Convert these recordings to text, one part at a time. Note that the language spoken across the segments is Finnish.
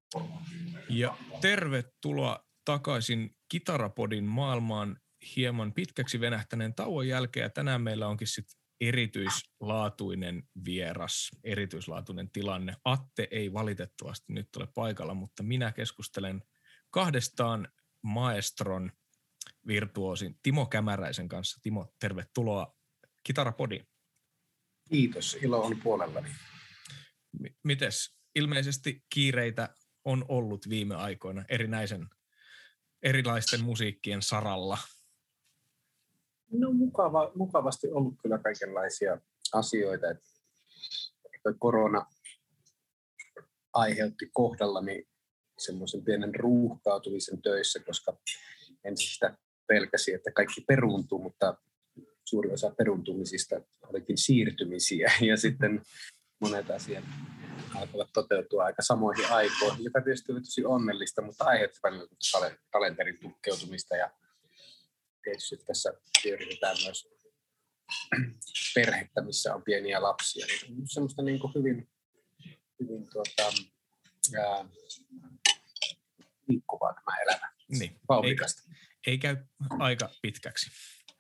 Ja tervetuloa takaisin Kitarapodin maailmaan hieman pitkäksi venähtäneen tauon jälkeen. Ja tänään meillä onkin sitten erityislaatuinen vieras, erityislaatuinen tilanne. Atte ei valitettavasti nyt ole paikalla, mutta minä keskustelen kahdestaan maestron virtuoosin Timo Kämäräisen kanssa. Timo, tervetuloa Kitarapodiin. Kiitos, ilo on puolellani. Mites? Ilmeisesti kiireitä on ollut viime aikoina erilaisten musiikkien saralla. No mukavasti ollut kyllä kaikenlaisia asioita. Että korona aiheutti kohdallani semmoisen pienen ruuhkautumisen töissä, koska ensin sitä pelkäsi, että kaikki peruuntuu, mutta suuri osa peruuntumisista olikin siirtymisiä ja sitten monet asiat alkoivat toteutua aika samoihin aikoihin, joka tietysti oli tosi onnellista, mutta aiheutti välillä kalenterin tukkeutumista ja tietysti tässä pyöritetään myös perhettä, missä on pieniä lapsia. Niin semmoista niin kuin hyvin liikkuvaa tämä elämä. Niin. Vauhdikasta. Ei käy aika pitkäksi.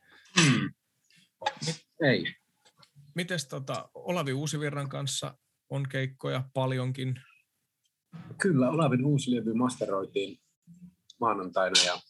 Ei. Mites Olavi Uusivirran kanssa on keikkoja paljonkin? Kyllä, Olavin uusi levy masteroitiin maanantaina ja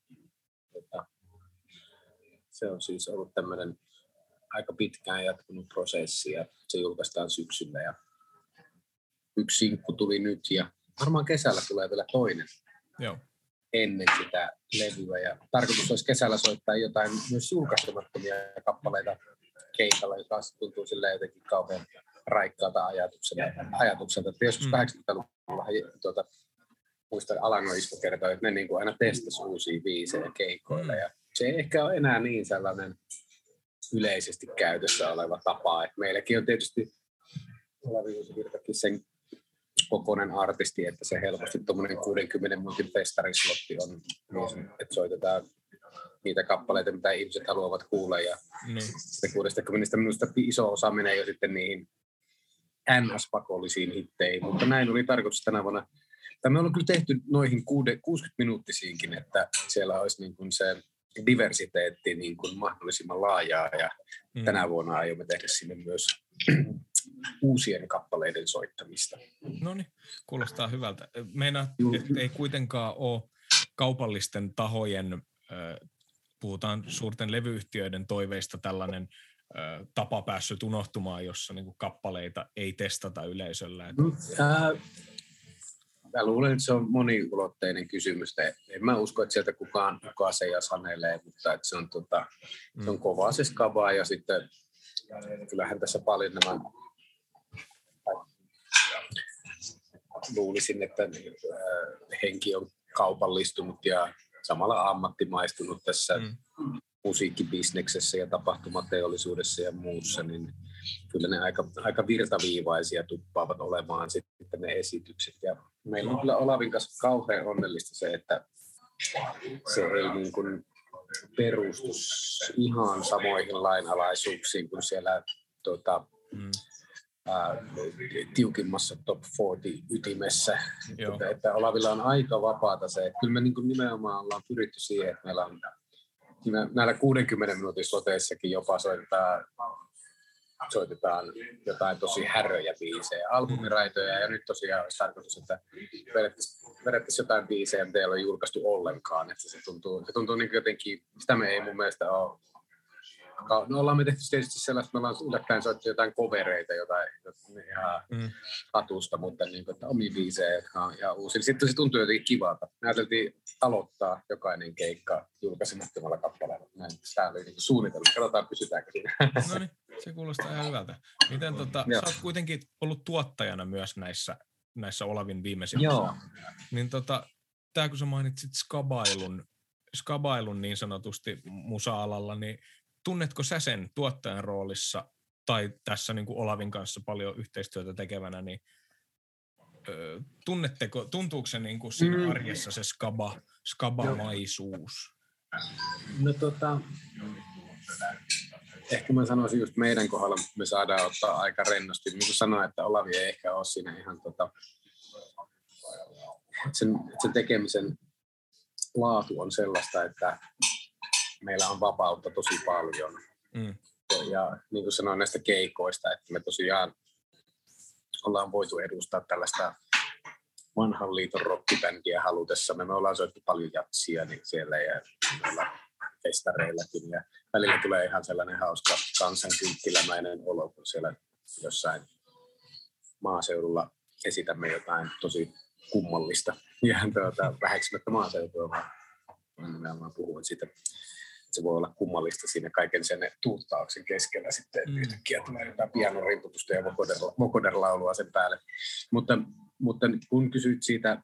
se on siis ollut tämmöinen aika pitkään jatkunut prosessi ja se julkaistaan syksyllä ja yksi sinkku tuli nyt ja varmaan kesällä tulee vielä toinen. Joo. Ennen sitä levyä ja tarkoitus olisi kesällä soittaa jotain myös julkaisemattomia kappaleita keikalla, joka tuntuu silleen jotenkin kauhean raikkaalta ajatukselta. Että joskus 80-luvulla muistan Alangon Ismo kertoi, että ne niin kuin aina testasi uusia biisejä keikoilla ja se ei ehkä ole enää niin sellainen yleisesti käytössä oleva tapa. Että meilläkin on tietysti Olavi Uusivirtakin sen kokoinen artisti, että se helposti tuommoinen 60 minuutin festarislotti on, että soitetaan niitä kappaleita, mitä ihmiset haluavat kuulla ja 60 minuutista iso osa menee jo sitten niihin NS-pakollisiin hitteihin, mutta näin oli tarkoitus tänä vuonna. Me ollaan kyllä tehty noihin 60-minuuttisiinkin, että siellä olisi niin kuin se diversiteetti niin kuin mahdollisimman laajaa ja tänä vuonna aiomme tehdä sinne myös uusien kappaleiden soittamista. No niin, kuulostaa hyvältä. Meinaat, että ei kuitenkaan ole kaupallisten tahojen, puhutaan suurten levyyhtiöiden toiveista tällainen tapa päässyt unohtumaan, jossa niinku kappaleita ei testata yleisöllä. Mä luulen, että se on moniulotteinen kysymys. En mä usko, että sieltä kukaan se ja sanelee, mutta että se on kovaa se skabaa ja sitten kyllähän tässä paljon nämä luulisin, että henki on kaupallistunut ja samalla ammattimaistunut tässä musiikkibisneksessä ja tapahtumateollisuudessa ja muussa, niin kyllä ne aika virtaviivaisia tuppaavat olemaan sitten ne esitykset. Ja meillä on kyllä Olavin kanssa kauhean onnellista se, että se ei niin kuin perustu ihan samoihin lainalaisuuksiin kuin siellä tiukimmassa top 40 ytimessä. Että Olavilla on aika vapaata se. Kyllä me niin kuin nimenomaan ollaan pyritty siihen, että meillä on näillä 60 minuutin sloteissakin jopa soitetaan jotain tosi häröjä biisejä, albumiraitoja, ja nyt tosiaan olisi tarkoitus, että vedettäisiin jotain biisejä, mitä ei ole julkaistu ollenkaan, että se tuntuu niin jotenkin, sitä me ei mun mielestä ole. No ollaan me tehty tietysti sellaista, me ollaan yllättäen soittu jotain covereita, jotain ihan katusta, mutta niin kuin, että omia biisejä ja uusia. Sitten se tuntuu jotenkin kivalta. Me ajateltiin aloittaa jokainen keikka julkaisemattomalla kappaleella. Tämä oli niin suunnitelma. Katsotaan, pysytäänkö siinä. No niin, se kuulostaa ihan hyvältä. Miten sä oot kuitenkin ollut tuottajana myös näissä Olavin viimeisissä. Joo. Niin tää kun sä mainitsit skabailun niin sanotusti musa-alalla, niin tunnetko sä sen tuottajan roolissa tai tässä niin kuin Olavin kanssa paljon yhteistyötä tekevänä, niin tuntuuko se niin kuin siinä arjessa se skabamaisuus? No ehkä mä sanoisin just meidän kohdalla, me saadaan ottaa aika rennosti. Niin kuin sanoin, että Olavi ei ehkä ole siinä ihan sen tekemisen laatu on sellaista, että meillä on vapautta tosi paljon. Ja niin kuin sanoin näistä keikoista, että me tosiaan ollaan voitu edustaa tällaista vanhan liiton rockibändiä halutessamme. Me ollaan soittu paljon jatsia niin siellä ja me ollaan festareillakin. Ja välillä tulee ihan sellainen hauska kansankynttilämäinen olo, kun siellä jossain maaseudulla esitämme jotain tosi kummallista. Ja väheksymättä maaseutua, vaan puhun siitä. Se voi olla kummallista siinä kaiken sen tuuttauksen keskellä sitten yhtäkkiä tulee jotain pianorimputusta ja vocoder-laulua sen päälle. Mutta kun kysyt siitä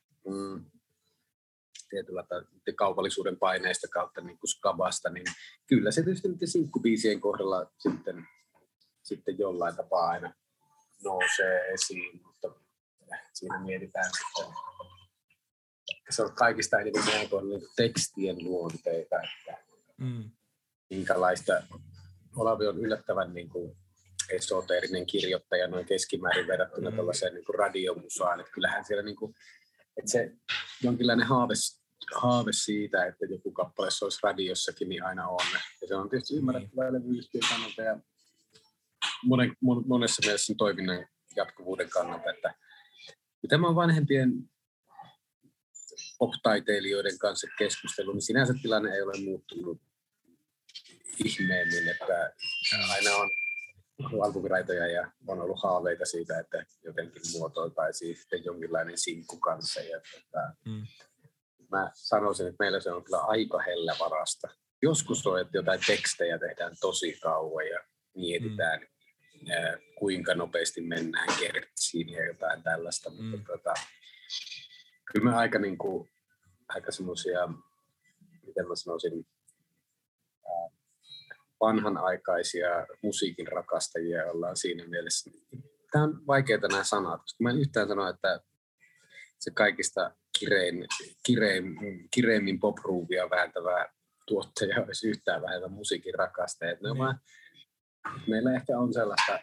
tietyllä kaupallisuuden paineista kautta niin kuin skabasta, niin kyllä se tietysti niiden sinkkubiisien kohdalla sitten jollain tapaa aina nousee esiin, mutta siinä mietitään sitten, se on kaikista eniten niin tekstien luonteita, että minkälaista. Olavi on yllättävän niin kuin esoteerinen kirjoittaja noin keskimäärin verrattuna tuollaiseen niin kuin radiomusaan. Että kyllähän siellä niin kuin, että se jonkinlainen haave siitä, että joku kappale olisi radiossakin, niin aina on. Ja se on tietysti ymmärrettävää levyyhtiön kannalta ja monessa mielessä toiminnan jatkuvuuden kannalta. Että tämä on vanhempien pop-taiteilijoiden kanssa keskustelu, niin sinänsä tilanne ei ole muuttunut ihmeemmin, että aina on alkuviraitoja ja on ollut haaveita siitä, että jotenkin muotoiltaisiin sitten jonkinlainen sinkku kanssa. Ja mä sanoisin, että meillä se on kyllä aika hellävarasta. Joskus on, että jotain tekstejä tehdään tosi kauan ja mietitään, kuinka nopeasti mennään kertsiin ja jotain tällaista, mutta kyllä me aika semmoisia, miten mä sanoisin, vanhanaikaisia musiikin rakastajia ollaan siinä mielessä. Tämä on vaikeaa nämä sanat, koska mä en yhtään sano, että se kaikista kireimmin pop-ruuvia vääntävää tuottaja olisi yhtään vähemmän musiikin rakastajia. Meillä ehkä on sellaista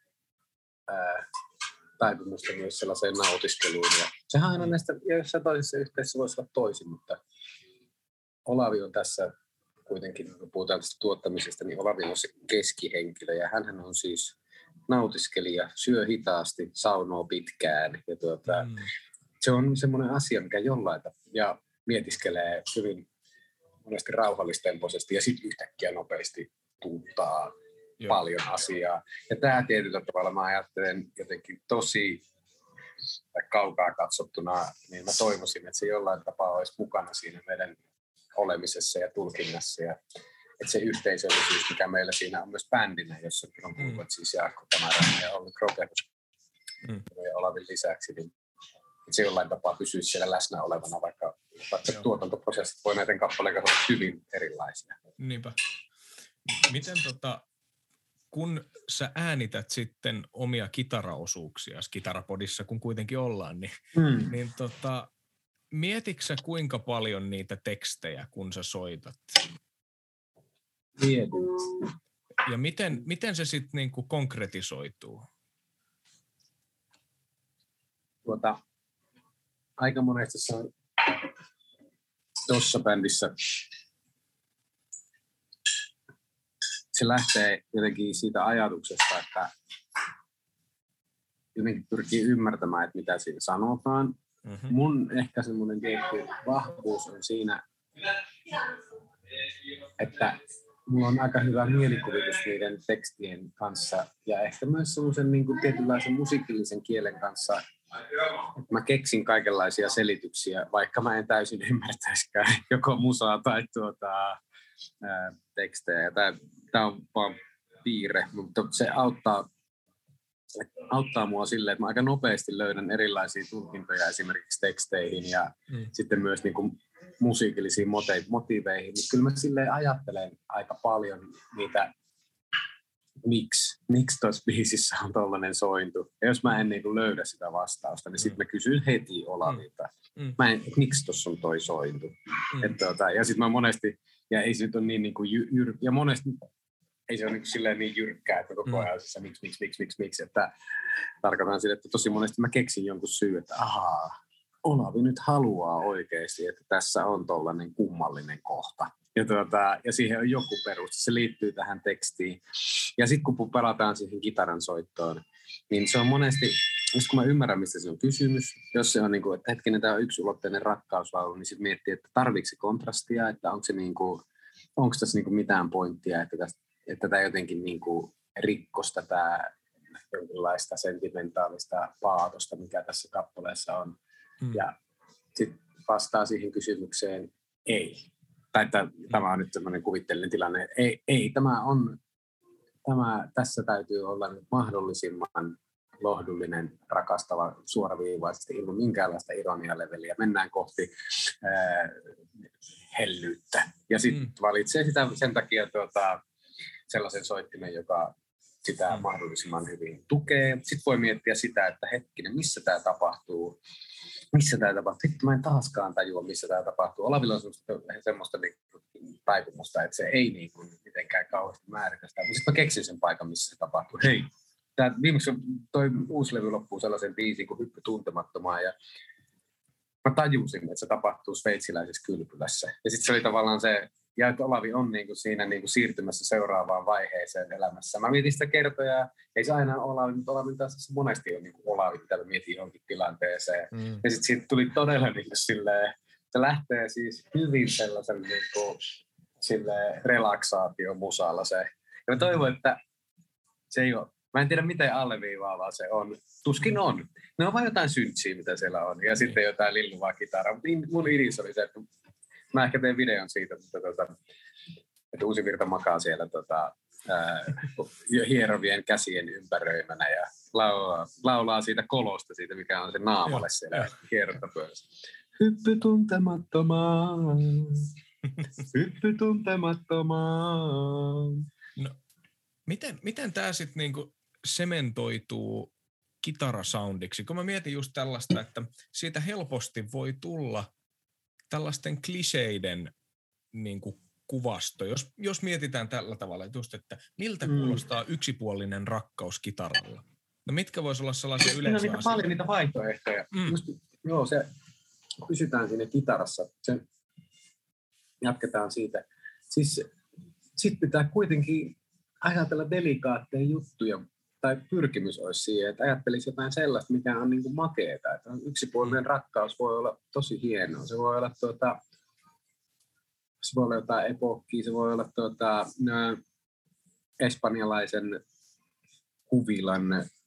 taipumusta myös sellaiseen nautiskeluun. Ja sehän aina näistä, jossain toisessa yhteydessä voisi olla toisin, mutta Olavi on tässä kuitenkin, kun puhutaan tästä tuottamisesta, niin Olavi on se keskihenkilö, ja hänhän on siis nautiskelija, syö hitaasti, saunoo pitkään, ja se on semmoinen asia, mikä jollain ja mietiskelee hyvin monesti rauhallistempoisesti, ja sitten yhtäkkiä nopeasti tuuttaa paljon asiaa. Ja tämä tietyllä tavalla mä ajattelen jotenkin tosi kaukaa katsottuna, niin mä toivoisin, että se jollain tapaa olisi mukana siinä meidän olemisessa ja tulkinnassa. Ja että se yhteisöllisyys, mikä meillä siinä on myös bändinä, jossa on kuuluvat siis Jaakko Kämäräinen ja Olli Kroger ja Olavin lisäksi, niin että se jollain tapaa pysyisi siellä läsnä olevana, vaikka tuotantoprosessit voi näiden kappaleiden olla hyvin erilaisia. Niinpä. Miten kun sä äänität sitten omia kitaraosuuksia Kitarapodissa, kun kuitenkin ollaan, niin mietitkö sä kuinka paljon niitä tekstejä, kun sä soitat? Mietin. Ja miten se sitten niinku konkretisoituu? Aika monesti se on tuossa bändissä. Se lähtee jotenkin siitä ajatuksesta, että jotenkin pyrkii ymmärtämään, että mitä siinä sanotaan. Mun ehkä semmoinen tietty vahvuus on siinä, että mulla on aika hyvä mielikuvitus niiden tekstien kanssa ja ehkä myös semmoisen niin kuin tietynlaisen musiikillisen kielen kanssa, että mä keksin kaikenlaisia selityksiä, vaikka mä en täysin ymmärtäisikään joko musaa tai tekstejä. Tämä on vaan piirre, mutta se auttaa mua silleen, että mä aika nopeasti löydän erilaisia tulkintoja esimerkiksi teksteihin ja sitten myös niin kuin musiikillisiin motiiveihin. Mutta kyllä mä silleen ajattelen aika paljon niitä, miksi tuossa biisissä on tollainen sointu. Ja jos mä en niin kuin löydä sitä vastausta, niin sitten mä kysyn heti Olavilta, miksi tuossa on toi sointu. Ja sitten mä monesti, ja ei se nyt ole niin kuin ja monesti ei se ole silleen niin jyrkkää, että koko ajan se miksi, että tarkoitan sille, että tosi monesti mä keksin jonkun syyn, että Olavi nyt haluaa oikeasti, että tässä on tollainen kummallinen kohta. Ja siihen on joku peruste, se liittyy tähän tekstiin. Ja sitten kun palataan siihen kitaran soittoon, niin se on monesti, just kun mä ymmärrän, mistä se on kysymys, jos se on niin kuin, että hetkinen, tämä on yksulotteinen rakkauslaulu, niin sitten miettii, että tarviiko se kontrastia, että onko se niin kuin, onko tässä niin kuin mitään pointtia, että tämä jotenkin niin kuin rikkosi tätä jonkinlaista sentimentaalista paatosta, mikä tässä kappaleessa on. Ja sitten vastaa siihen kysymykseen ei. Tai että tämä on nyt sellainen kuvitteellinen tilanne. Ei tässä täytyy olla nyt mahdollisimman lohdullinen, rakastava, suoraviivaisesti ilman minkäänlaista ironialeveliä. Mennään kohti hellyyttä. Ja sitten valitsee sitä sen takia sellaisen soittimen, joka sitä mahdollisimman hyvin tukee. Sitten voi miettiä sitä, että hetkinen, missä tämä tapahtuu. Sitten mä en taaskaan tajua, missä tämä tapahtuu. Olavilla on semmoista taipumusta, että se ei niin kuin mitenkään kauheasti määritä sitä. Mutta sitten mä keksin sen paikan, missä se tapahtuu. Hei, viimeksi toi uusi levy loppuu sellaisen biisin kuin Hyppy tuntemattomaan. Ja mä tajusin, että se tapahtuu sveitsiläisessä kylpylässä. Ja sitten se oli tavallaan se, ja että Olavi on niin kuin siinä niin kuin siirtymässä seuraavaan vaiheeseen elämässä. Mä mietin sitä kertoja, ei se aina Olavi, mutta Olavi taas monesti on niin kuin Olavi, mitä mä mietin johonkin tilanteeseen. Ja sitten siitä tuli todella niin kuin silleen, se lähtee siis hyvin sellaisen niin kuin silleen relaksaatiomusalla se. Ja mä toivon, että se ei ole, mä en tiedä miten alleviivaavaa se on. Tuskin on. Ne on vain jotain syntsiä, mitä siellä on. Ja sitten jotain lilluvaa kitaraa. Mutta mun idis oli se, että mä ehkä teen videon siitä, että Uusi Virta makaa siellä hierovien käsien ympäröimänä ja laulaa siitä kolosta, siitä mikä on se naamalle siellä hierontapöydässä. Hyppy tuntemattomaan, hyppy tuntemattomaan. No, miten tämä sitten niinku sementoituu kitarasoundiksi? Kun mä mietin just tällaista, että siitä helposti voi tulla tällaisten kliseiden niin kuin kuvasto, jos mietitään tällä tavalla, että miltä kuulostaa yksipuolinen rakkaus kitaralla. No mitkä voisi olla sellaisia yleisiä asioita? Paljon niitä vaihtoehtoja. Pysytään siinä kitarassa. Jatketaan siitä. Siis sit pitää kuitenkin ajatella delikaatteja juttuja, tai pyrkimys olisi siihen, että ajattelisi jotain sellaista, mikä on niin kuin makeeta. Että yksipuolinen rakkaus voi olla tosi hienoa. Se voi olla jotain epokkia, se voi olla espanjalaisen kuvilan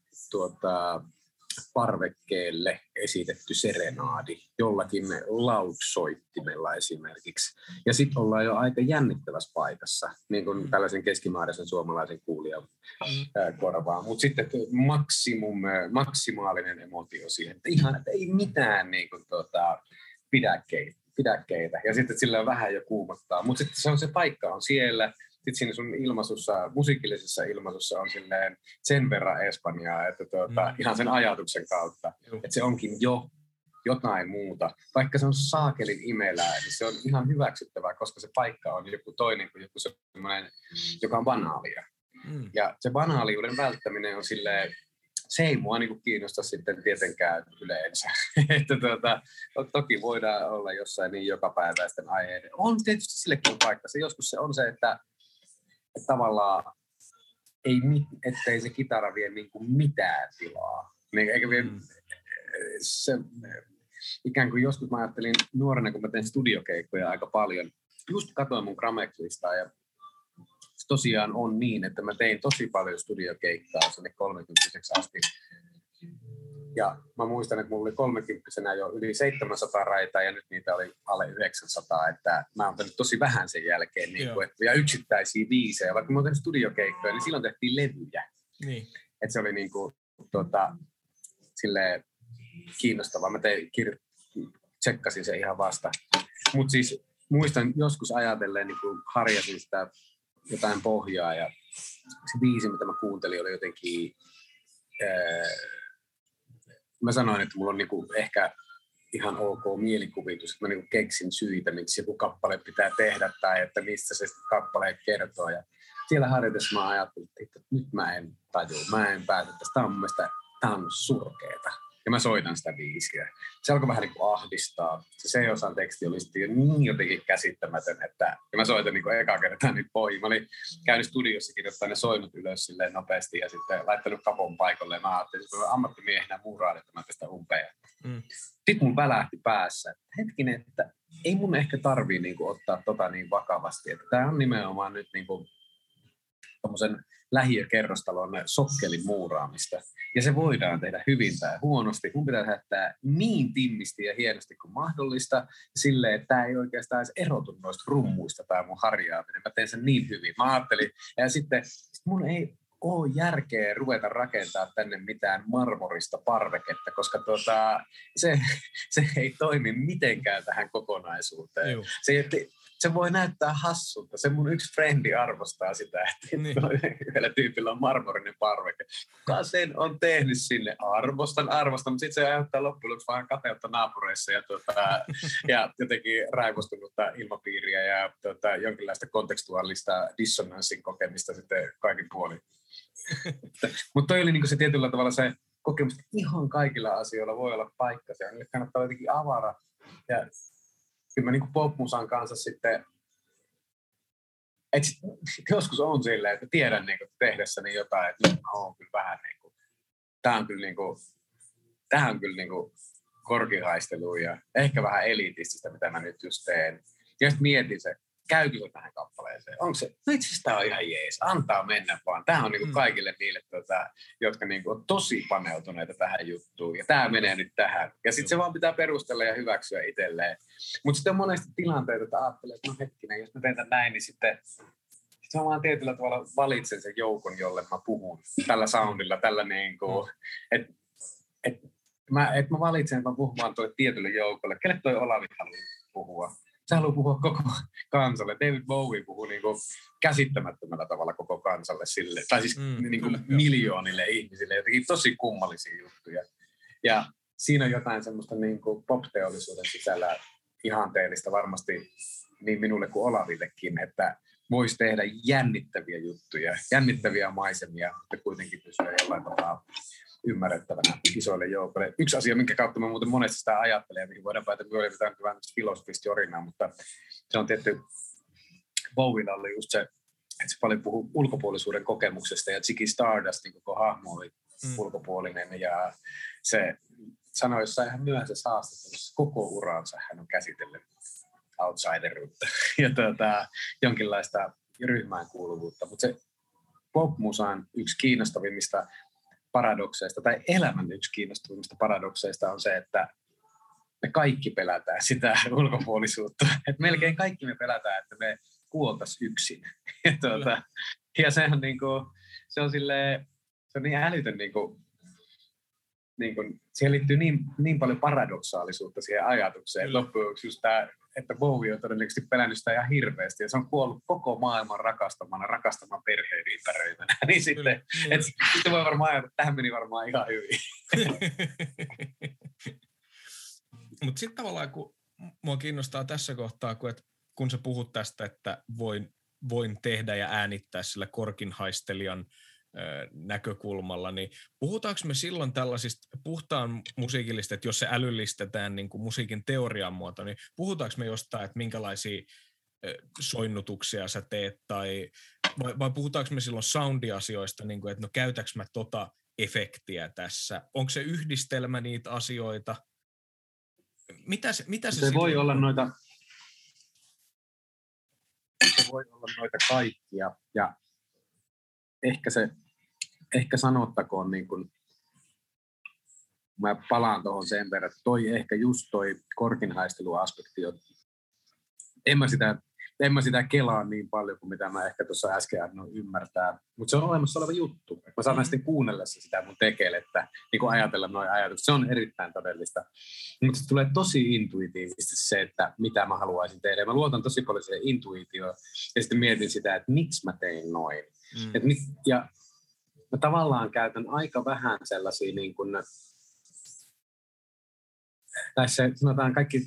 parvekkeelle esitetty serenaadi jollakin lautsoittimella esimerkiksi. Ja sitten ollaan jo aika jännittävässä paikassa, niin kuin tällaisen keskimääräisen suomalaisen kuulijan korvaan. Mutta sitten maksimaalinen emotio siihen, että ihan että ei mitään niin kuin, pidäkkeitä. Ja sitten sillä vähän jo kuumottaa. Mutta sitten se paikka on siellä. Sitten siinä sun musiikillisessa ilmaisussa on silleen sen verran espanjaa, että ihan sen ajatuksen kautta, että se onkin jo jotain muuta. Vaikka se on saakelin imelää, niin se on ihan hyväksyttävää, koska se paikka on joku toinen kuin joku semmoinen, joka on banaalia. Ja se banaaliuden välttäminen on silleen, se ei mua niinku kiinnosta sitten tietenkään yleensä. Että toki voidaan olla jossain niin jokapäiväisten aiheiden. On tietysti sillekin paikka. Se joskus se on se, että tavallaan ettei se kitara vie niinku mitään tilaa. Eikä vie, se, ikään kuin joskus mä ajattelin nuorena, kun mä tein studiokeikkoja aika paljon. Just katsoin mun Gramex-listaa ja se tosiaan on niin, että mä tein tosi paljon studiokeikkaa sinne 30-vuotiaaksi asti. Ja mä muistan, että mulla oli 30-vuotiaana jo yli 700 raitaa ja nyt niitä oli alle 900, että mä oon tehnyt tosi vähän sen jälkeen. Niin kuin, ja yksittäisiä biisejä, vaikka mä oon tehnyt studiokeikkoja, niin silloin tehtiin levyjä. Niin. Että se oli niin kuin, silleen kiinnostavaa. Mä tsekkasin sen ihan vasta. Mutta siis muistan joskus ajatellen, niin kun harjasin sitä jotain pohjaa ja se biisi, mitä mä kuuntelin, oli jotenkin mä sanoin, että mulla on niinku ehkä ihan ok mielikuvitus, että mä niinku keksin syitä, miksi joku kappale pitää tehdä tai että mistä se kappale kertoo. Ja siellä harjoitessa mä ajattelin, että nyt mä en tajua, mä en päätä tästä. Tämä on mun mielestä, tämä on surkeeta. Ja mä soitan sitä biisiä. Se alkoi vähän niin kuin ahdistaa. Se C-osan teksti oli sitten niin jotenkin käsittämätön, että ja mä soitan niin kuin eka kertaa niin pohjiin. Mä olin käynyt studiossa kirjoittaa ne soinut ylös silleen nopeasti ja sitten laittanut kapon paikalle. Ja mä ajattelin, että ammattimiehenä muuraan, että mä tästä umpeen. Sitten mun välähti päässä, että hetkinen, että ei mun ehkä tarvii niin kuin ottaa tota niin vakavasti. Että tää on nimenomaan nyt niin kuin tommosen lähiökerrostalon sokkelin muuraamista. Ja se voidaan tehdä hyvin tai huonosti. Mun pitää tehdä niin timmisti ja hienosti kuin mahdollista. Silleen, että tämä ei oikeastaan edes erotu noista rummuista tai mun harjaaminen. Mä teen sen niin hyvin. Mä ajattelin, ja sitten mun ei ole järkeä ruveta rakentaa tänne mitään marmorista parveketta, koska se ei toimi mitenkään tähän kokonaisuuteen. Se voi näyttää hassulta. Se mun yksi frendi arvostaa sitä, että yhdellä tyypillä on marmorinen parveke. Kuka sen on tehnyt sinne? Arvostan, mutta sitten se aiheuttaa loppujen lopuksi vähän kateutta naapureissa ja jotenkin raivostunutta ilmapiiriä ja jonkinlaista kontekstuaalista dissonanssin kokemista sitten kaikin puolin. Mutta toi oli niinku se tietyllä tavalla se kokemus, että ihan kaikilla asioilla voi olla paikka. Niille kannattaa olla jotenkin avara. Ja kyllä mä niinku popmusan kanssa sitten, että joskus on silleen, että tiedän niinku tehdessäni jotain, että on kyllä vähän niinku, tää on kyllä niinku korkihaistelua ja ehkä vähän elitististä, mitä mä nyt just teen. Ja sitten mietin se, käykö se tähän kappaleeseen? Onko se? No itse asiassa tää on ihan jees, antaa mennä vaan. Tää on niinku kaikille niille, jotka niinku on tosi paneutuneita tähän juttuun. Ja tää menee nyt tähän. Ja sitten se vaan pitää perustella ja hyväksyä itselleen. Mutta sitten on monesti tilanteita, että ajattelee, että no hetkinen, jos mä teen tämän näin, niin sitten mä vaan tietyllä tavalla valitsen sen joukon, jolle mä puhun. Tällä soundilla, tällä niinku, että mä valitsen, että mä puhun vaan tuolle tietylle joukolle. Kelle toi Olavi haluaa puhua? Se haluaa puhua koko kansalle. David Bowie puhuu niinku käsittämättömällä tavalla koko kansalle sille, tai siis niinku miljoonille ihmisille, jotenkin tosi kummallisia juttuja. Ja siinä on jotain semmoista niinku pop-teollisuuden sisällä ihanteellista varmasti niin minulle kuin Olavillekin, että voisi tehdä jännittäviä juttuja, jännittäviä maisemia, mutta kuitenkin pysyä jollain tavalla ymmärrettävänä isoille joukoille. Yksi asia, minkä kautta mä muuten monesti sitä ajattelen, ja mihin voidaan päätä myöhemmin vähän filosofista jorinaa, mutta se on tietty, Bowiella oli just se, että se paljon puhuu ulkopuolisuuden kokemuksesta, ja Ziggy Stardust, niin koko hahmo oli ulkopuolinen, ja se sanoi jossain ihan myöhäisessä haastattelussa, koko uransa hän on käsitellyt outsideruutta ja jonkinlaista ryhmään kuuluvuutta, mutta se pop-musan yksi kiinnostavimmista paradokseista, tai elämän yksi kiinnostavimmista paradokseista on se, että me kaikki pelätään sitä ulkopuolisuutta. Et melkein kaikki me pelätään, että me kuoltaisiin yksin. Ja se on, niinku, se on niin älytön, siihen liittyy niin paljon paradoksaalisuutta siihen ajatukseen. Loppujen lopuksi just tämä, että Bowie on todennäköisesti pelännyt sitä ihan hirveästi, ja se on kuollut koko maailman rakastamaan perheen ympäröimänä. Niin sitten voi varmaan ajatella, että tähän meni varmaan ihan hyvin. Mutta sitten tavallaan, kun mua kiinnostaa tässä kohtaa, kun sä puhut tästä, että voin tehdä ja äänittää sillä korkinhaistelijan näkökulmalla, niin puhutaanko me silloin tällaisista puhtaan musiikillista, että jos se älyllistetään niin kuin musiikin teorian muoto, niin puhutaanko me jostain, että minkälaisia soinnutuksia sä teet, vai puhutaanko me silloin soundiasioista, niin kuin, että no käytäks mä tota efektiä tässä, onko se yhdistelmä niitä asioita, mitä se voi olla noita, se voi olla noita kaikkia, ja ehkä sanottakoon, niin kun, mä palaan tuohon sen verran, että toi korkinhaisteluaspekti, en mä sitä kelaa niin paljon kuin mitä mä ehkä tuossa äsken annoin ymmärtää, mutta se on olemassa oleva juttu. Mä saatan sitten kuunnellessa sitä mun tekelettä, niin kuin ajatella noin ajatukset. Se on erittäin todellista. Mutta se tulee tosi intuitiivisesti se, että mitä mä haluaisin tehdä. Mä luotan tosi paljon siihen intuitioon ja sitten mietin sitä, että miksi mä tein noin. Ja mä tavallaan käytän aika vähän sellaisia niin kuin, tai se sanotaan kaikki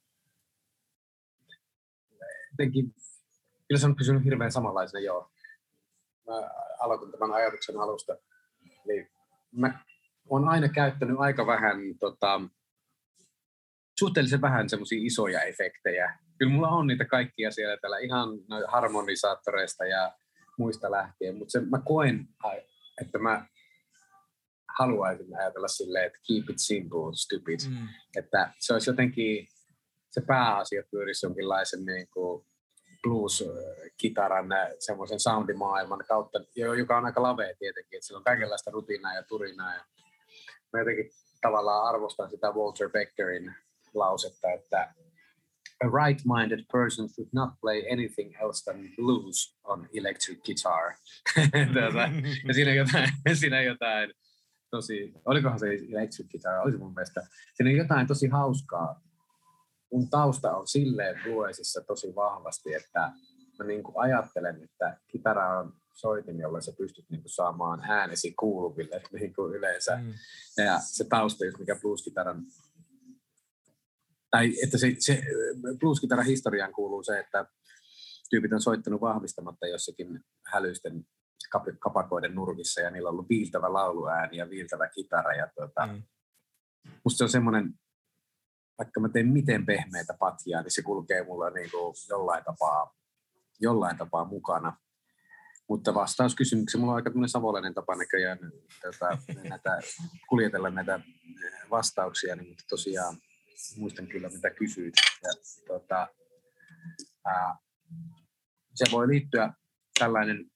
jotenkin, kyllä se on pysynyt hirveän samanlaisena, joo. Mä aloitin tämän ajatuksen alusta. Eli mä on aina käyttänyt aika vähän, suhteellisen vähän semmoisia isoja efektejä. Kyllä mulla on niitä kaikkia siellä täällä ihan harmonisaattoreista ja muista lähtien, mutta mä koen, että mä haluaisin ajatella silleen, että keep it simple, stupid. Että se olisi jotenkin, se pääasia pyörisi jonkinlaisen niin kuin blues-kitaran semmoisen soundimaailman kautta, joka on aika lavea tietenkin, että sillä on kaikenlaista rutiinaa ja turinaa. Ja mä jotenkin tavallaan arvostan sitä Walter Beckerin lausetta, että a right-minded person should not play anything else than blues on electric guitar. Ja siinä jotain tosi, olikohan se electric guitar, olisi mun mielestä, siinä on jotain tosi hauskaa. Mun tausta on silleen bluesissa tosi vahvasti, että mä niin kuin ajattelen, että kitara on soitin, jolla sä pystyt niin kuin saamaan äänesi kuuluville niin kuin yleensä. Ja se tausta, mikä blueskitaran, tai että se blueskitaran historiaan kuuluu se, että tyypit on soittanut vahvistamatta jossakin hälyisten kapakoiden nurkissa ja niillä on ollut viiltävä lauluääni ja viiltävä kitara. Ja musta se on semmoinen, vaikka mä teen miten pehmeitä patjaa, niin se kulkee mulla niin kuin jollain tapaa mukana. Mutta vastaus kysymykseen, mulla on aika tämmöinen savolainen tapa näköjään kuljetella näitä vastauksia, niin, mutta tosiaan muistan kyllä mitä kysyit. Ja, se voi liittyä tällainen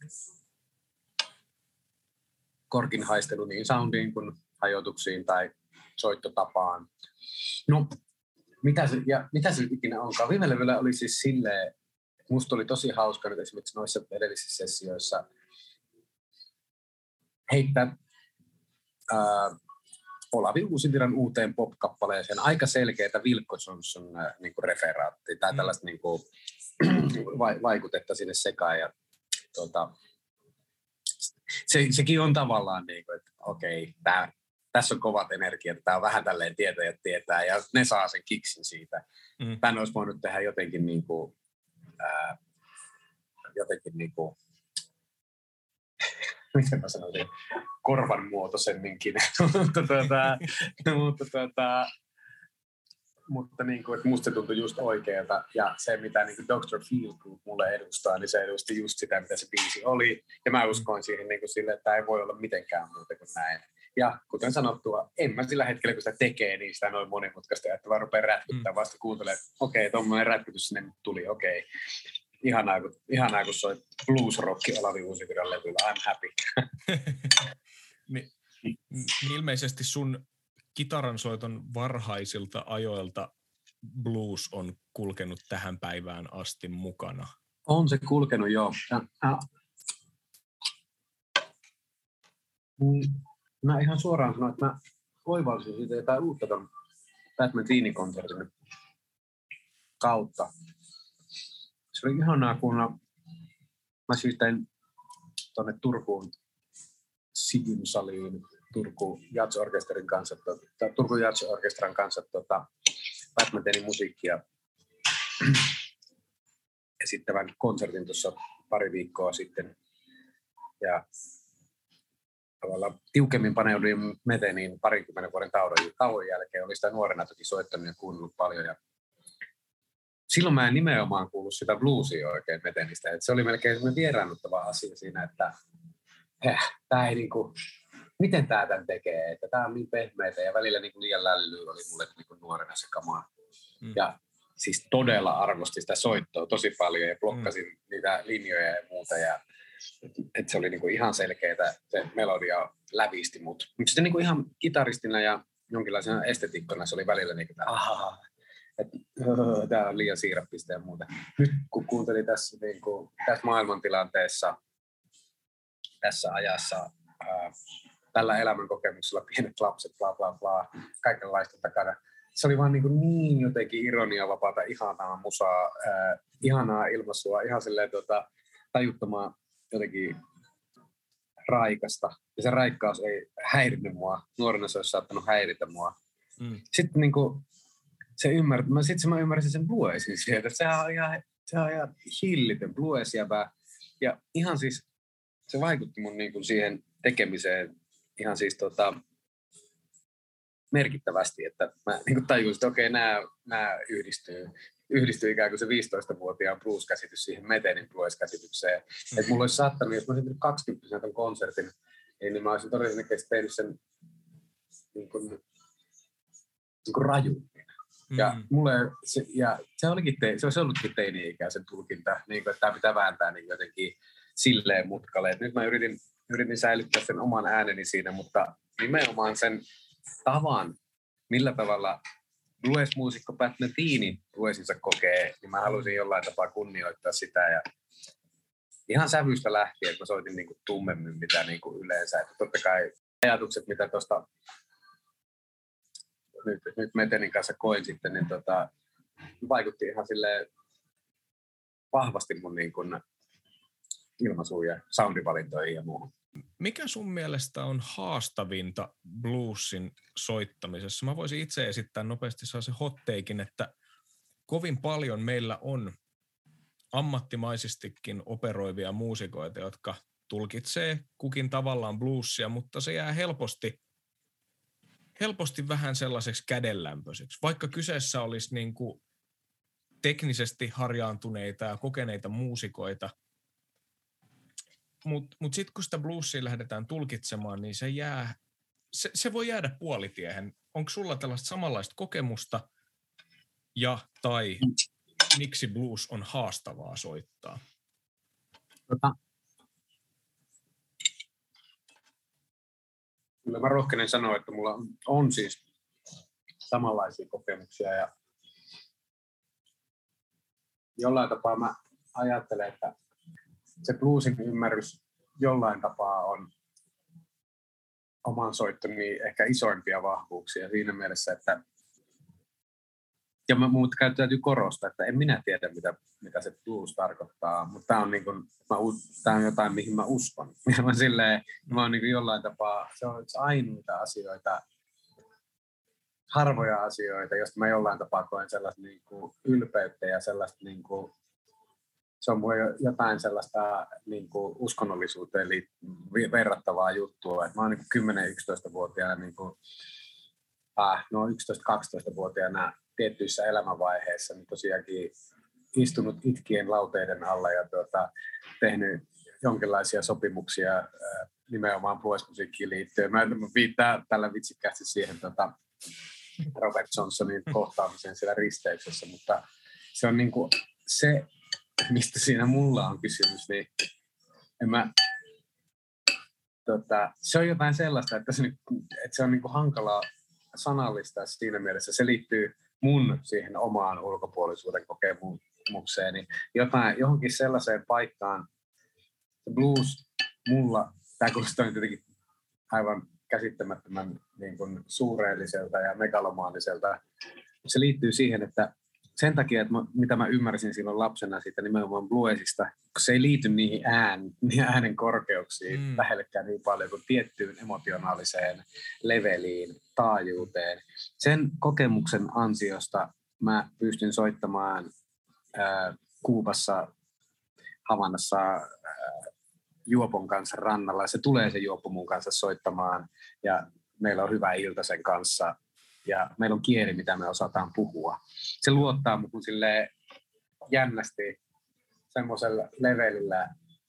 korkin haistelu niin soundiin kuin hajotuksiin tai soittotapaan. No, mitä se ikinä onkaan? Viime levyllä oli siis silleen, musta oli tosi hauska nyt esimerkiksi noissa edellisissä sessioissa heittää Olavi Uusivirran uuteen pop-kappaleeseen aika selkeätä Wilco Johnson niinku referaattia tai tällaista niinku, vaikutetta sinne sekaan. Ja, sekin on tavallaan, niinku, että okei, tässä on kovat energiat, tämä on vähän tälleen tietäjät tietää ja ne saa sen kiksin siitä. Tän olisi voinut tehdä jotenkin niinku, miten mä sanoisin, korvan muotoisemminkin, mutta niin kuin, että musta se tuntui just oikealta, ja se mitä niin kuin Dr. Feelgood mulle edustaa, niin se edusti just sitä, mitä se biisi oli, ja mä uskoin siihen niin kuin sille, että tämä ei voi olla mitenkään muuta kuin näin. Ja kuten sanottua, en mä sillä hetkellä, kun sitä tekee, niin sitä noin monimutkaista, että vaan rupeaa rätkyttää, vasta kuuntelee, että okei, tommoinen rätkytys sinne tuli, okei. Ihanaa, kun soit blues-rocki Olavi Uusivirran levyllä. I'm happy. Niin ilmeisesti sun kitaransoiton varhaisilta ajoilta blues on kulkenut tähän päivään asti mukana. On se kulkenut, joo. Mä ihan suoraan sanoin, että mä oivalsin siitä jotain uutta ton Batman Teenie-konsertin kautta. Se oli ihanaa, kun mä siis tein tuonne Turkuun Sigyn-saliin Turku Jazz-orkesterin kanssa, Turku Jazz-orkestran kanssa Batman Teenie musiikkia esittävän konsertin tuossa pari viikkoa sitten. Ja tavallaan tiukemmin paneuduin Meteniin 20 vuoden tauon jälkeen. Oli sitä nuorena toki soittanut ja kuunnellut paljon. Ja silloin mä en nimenomaan kuullut sitä bluesia oikein Metenistä. Et se oli melkein semmoinen vieraannuttava asia siinä, että tää ei niinku, miten tää tän tekee, että tää on niin pehmeitä ja välillä niinku liian lällyä oli mulle niinku nuorena se kamaa. Ja siis todella arvostin sitä soittoa tosi paljon ja blokkasin niitä linjoja ja muuta. Ja, et se oli niinku ihan selkeätä, se melodia lävisti mut. Mutta sitten niinku ihan kitaristina ja jonkinlaisena estetiikkona se oli välillä niinku, että tää on liian siirappista ja muuta. Nyt kun kuuntelin tässä, niinku, tässä maailmantilanteessa, tässä ajassa, tällä elämänkokemuksella, pienet lapset, bla bla bla, kaikenlaista takana. Se oli vaan niin jotenkin ironiavapaata, ihanaa musaa, ihanaa ilmaisua, ihan silleen tajuttomaa jotenkin raikasta. Ja se raikkaus ei häirinyt mua. Nuorena se olisi saattanut häiritä mua. Sitten niinku, mä ymmärsin sen bluesin sieltä. Sehän on ihan hillitön bluesjävä. Ja ihan siis, se vaikutti mun niinku siihen tekemiseen ihan siis merkittävästi, että mä niin kuin tajusin, että okei, nämä yhdistyy ikään kuin se 15-vuotiaan blues-käsitys siihen Metenin blues-käsitykseen. Että mulla olisi saattanut, jos mä olisin 20 ton konsertin, niin mä olisin todennäköisesti tehnyt sen niin kuin rajummin. Ja se olikin se olisi ollutkin teini-ikäisen tulkinta, niin kuin, että tämä pitää vääntää niin jotenkin silleen mutkalle. Et nyt mä yritin säilyttää sen oman ääneni siinä, mutta nimenomaan sen tavan, millä tavalla blues-muusikko Pat Metini bluesinsa kokee, niin mä halusin jollain tapaa kunnioittaa sitä. Ja ihan sävystä lähtien, että mä soitin niin kuin tummemmin mitä niin kuin yleensä. Että totta kai ajatukset, mitä tuosta nyt Metenin kanssa koin sitten, niin vaikutti ihan silleen vahvasti mun niin kuin ilmaisuun ja soundivalintoihin ja muuhun. Mikä sun mielestä on haastavinta bluesin soittamisessa? Mä voisin itse esittää nopeasti sellaisen hot taken, että kovin paljon meillä on ammattimaisestikin operoivia muusikoita, jotka tulkitsee kukin tavallaan bluesia, mutta se jää helposti vähän sellaiseksi kädenlämpöiseksi. Vaikka kyseessä olisi niin kuin teknisesti harjaantuneita ja kokeneita muusikoita, Mut sitten kun sitä bluesia lähdetään tulkitsemaan, niin se voi jäädä puolitiehen. Onko sulla tällaista samanlaista kokemusta tai miksi blues on haastavaa soittaa? Kyllä mä rohkenen sanoa, että mulla on siis samanlaisia kokemuksia ja jollain tapaa mä ajattelen, että se bluesin ymmärrys jollain tapaa on oman soittoni ehkä isoimpia vahvuuksia siinä mielessä, että mutta täytyy korostaa, että en minä tiedä, mitä se blues tarkoittaa, mutta tämä on, niin kuin, tämä on jotain, mihin mä uskon. Mä oon niin kuin jollain tapaa, se on ainoita asioita, harvoja asioita, joista mä jollain tapaa koen sellaista niin kuin ylpeyttä ja sellaista niin kuin, se on mulle jotain sellaista niin kuin uskonnollisuuteen verrattavaa juttua. Et mä oon niin 10-11-vuotiaana, niin 11-12-vuotiaana tiettyissä elämänvaiheissa niin tosiaankin istunut itkien lauteiden alla ja tehnyt jonkinlaisia sopimuksia nimenomaan blues-musiikkiin liittyen. Mä viittaan tällä vitsikkäästi siihen Robert Johnsonin kohtaamiseen siellä risteyksessä, mutta se on niin kuin se, mistä siinä mulla on kysymys, niin se on jotain sellaista, että se on niin kuin hankalaa sanallistaa siinä mielessä. Se liittyy mun siihen omaan ulkopuolisuuden kokemukseeni. Johonkin sellaiseen paikkaan, blues mulla, tämä kuulostaa tietenkin aivan käsittämättömän niin kuin suureelliselta ja megalomaaniselta. Se liittyy siihen, että sen takia, että mitä mä ymmärsin silloin lapsena siitä nimenomaan bluesista, kun se ei liity niihin äänen korkeuksiin lähellekään niin paljon kuin tiettyyn emotionaaliseen leveliin, taajuuteen. Sen kokemuksen ansiosta mä pystyn soittamaan Kuubassa, Havannassa juopon kanssa rannalla. Se tulee se juoppo mun kanssa soittamaan ja meillä on hyvä ilta sen kanssa. Ja meillä on kieli, mitä me osataan puhua. Se luottaa mun silleen jännästi semmoisella levelillä,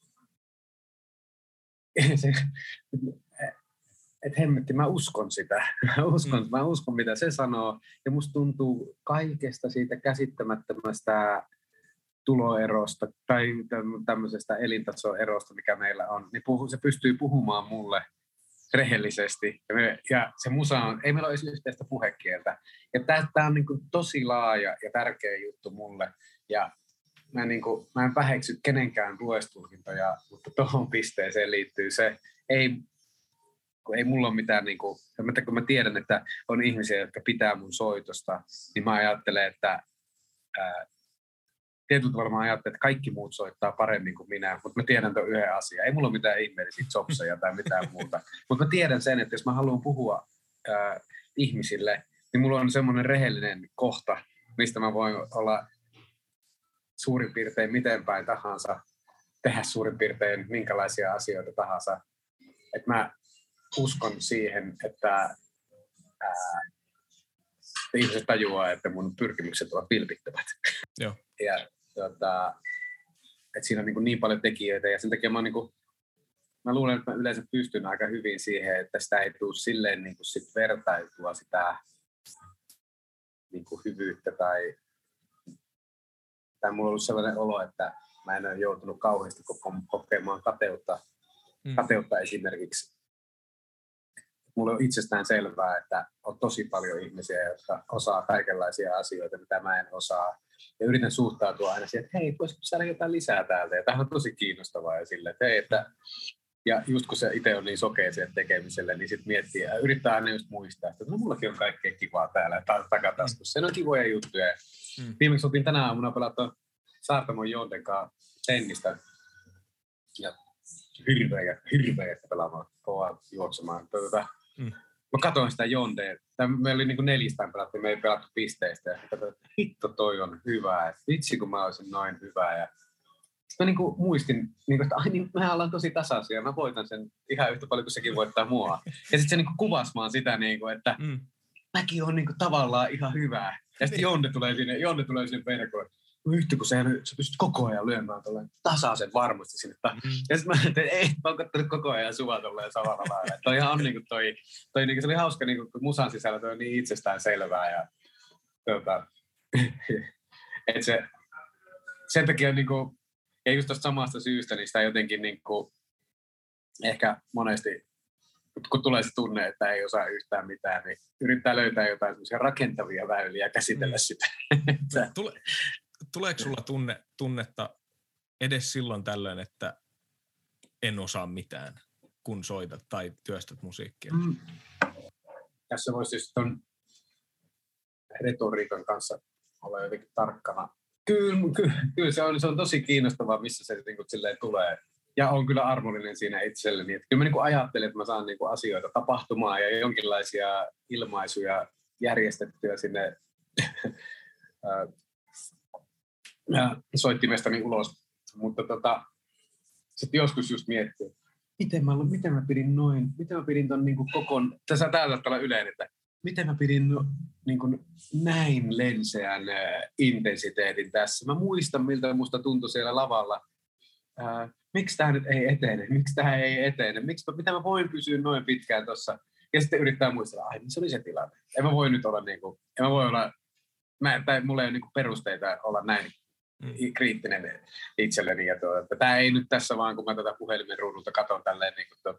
että hemmetti, mä uskon sitä. Mä uskon, mitä se sanoo. Ja musta tuntuu kaikesta siitä käsittämättömästä tuloerosta tai tämmöisestä elintasoerosta, mikä meillä on, niin se pystyy puhumaan mulle rehellisesti. Ja se musa on, ei meillä ole edes yhteistä puhekieltä. Ja tämä on niin kuin tosi laaja ja tärkeä juttu mulle. Ja mä en väheksy kenenkään blues-tulkintoja, mutta tuohon pisteeseen liittyy se, ei mulla ole mitään, niin kuin, kun mä tiedän, että on ihmisiä, jotka pitää mun soitosta, niin mä ajattelen, että tietyllä tavalla mä ajattelen, että kaikki muut soittaa paremmin kuin minä, mutta mä tiedän tuon yhden asian. Ei mulla ole mitään ihmeellisiä chopseja tai mitään muuta. Mutta mä tiedän sen, että jos mä haluan puhua ihmisille, niin mulla on semmoinen rehellinen kohta, mistä mä voin olla suurin piirtein miten päin tahansa, tehdä suurin piirtein minkälaisia asioita tahansa. Että mä uskon siihen, että ihmiset tajuaa, että mun pyrkimykset ovat vilpittömät. Joo. Ja että siinä on niin paljon tekijöitä ja sen takia mä luulen, että mä yleensä pystyn aika hyvin siihen, että sitä ei tule silleen niin kuin sit vertailtua sitä niin kuin hyvyyttä tai mulla on ollut sellainen olo, että mä en ole joutunut kauheasti kokemaan kateutta esimerkiksi. Mulle on itsestään selvää, että on tosi paljon ihmisiä, jotka osaa kaikenlaisia asioita, mitä mä en osaa. Ja yritän suhtautua aina siihen, että hei, voisiko saada jotain lisää täältä. Ja tämä on tosi kiinnostavaa ja silleen, että hei, ja just kun se itse on niin sokea siihen tekemiselle, niin sitten miettii ja yrittää aina just muistaa, että no mullakin on kaikkea kivaa täällä takataskussa. Se on kivoja juttuja. Viimeksi oltiin tänä aamuna pelattu Saartamon Jonden kanssa tennistä. Ja hirveä pelaamaan, kovaa juoksemaan. Mä katsoin sitä Jondea. Me oli niin kuin 4 pelattu, me ei pelattu pisteistä. Ja katsoin, että hitto toi on hyvä. Et vitsi kun mä olisin noin hyvä. Ja sitten mä niin kuin muistin, niin kuin, että ai niin, mehän ollaan tosi tasaisia. Mä voitan sen ihan yhtä paljon kuin sekin voittaa mua. Ja sitten se niin kuin kuvasi vaan sitä, niin kuin, että mäkin on niin kuin tavallaan ihan hyvä. Ja sitten Jonne tulee sinne verkoon. Yhtä kun sä pystyt koko ajan lyömään tolleen tasaisen varmasti sinne. Ja sitten mä ajattelin, että ei, mä oon kattonut koko ajan suvaa tolleen samalla lailla. Toihan on niinku toi niinku, se oli hauska niinku, kun musan sisällä toi on niin itsestään selvää. Ja että sen takia niinku, ja just tosta samasta syystä, niin sitä jotenkin niinku, ehkä monesti, kun tulee se tunne, että ei osaa yhtään mitään, niin yrittää löytää jotain semmoisia rakentavia väyliä ja käsitellä sitä. Tuleeko sulla tunnetta edes silloin tällöin, että en osaa mitään, kun soitat tai työstät musiikkia? Tässä voisi siis ton retoriikan kanssa olla jotenkin tarkkana. Kyllä se on tosi kiinnostavaa, missä se niin kuin silleen tulee. Ja on kyllä armollinen siinä itselleni. Että kyllä mä niin kuin ajattelen, että mä saan niin kuin asioita tapahtumaan ja jonkinlaisia ilmaisuja järjestettyä sinne soittimestani ulos, mutta sitten joskus just miettii, miten mä pidin ton niinku kokon, tässä täällä olla yleinen, että miten mä pidin niinku näin lenseän intensiteetin tässä. Mä muistan, miltä musta tuntui siellä lavalla. Miksi tää nyt ei etene? Mitä mä voin pysyä noin pitkään tossa? Ja sitten yrittää muistella, ai se oli se tilanne. Mulla ei ole niinku perusteita olla näin kriittinen itselleni. Ja tämä ei nyt tässä vaan, kun mä tätä puhelimen ruudulta katson tälleen niin kuin,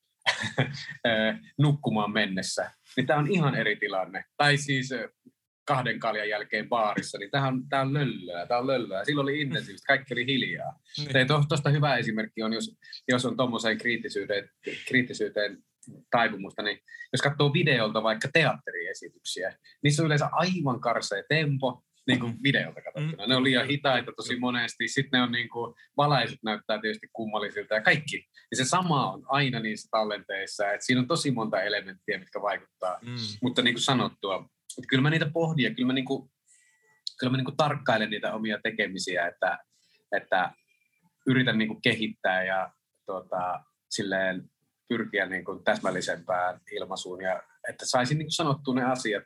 nukkumaan mennessä, niin tämä on ihan eri tilanne. Tai siis 2 kaljan jälkeen baarissa, niin tämä on löllöä. Silloin oli intensiivistä, kaikki oli hiljaa. Tuosta hyvä esimerkki on, jos on tuommoiseen kriittisyyteen taipumusta, niin jos katsoo videolta vaikka teatteriesityksiä, niissä on yleensä aivan karsea tempo, niin kuin videolta katsottuna. Ne on liian hitaita tosi monesti. Sitten ne on niin kuin, valaisut näyttää tietysti kummallisilta ja kaikki. Ja se sama on aina niissä tallenteissa. Että siinä on tosi monta elementtiä, mitkä vaikuttaa. Mutta niin kuin sanottua, että kyllä mä niitä pohdin ja kyllä mä tarkkailen niitä omia tekemisiä, että yritän niin kuin kehittää ja silleen pyrkiä niin kuin täsmällisempään ilmaisuun ja että saisin niin kuin sanottua ne asiat,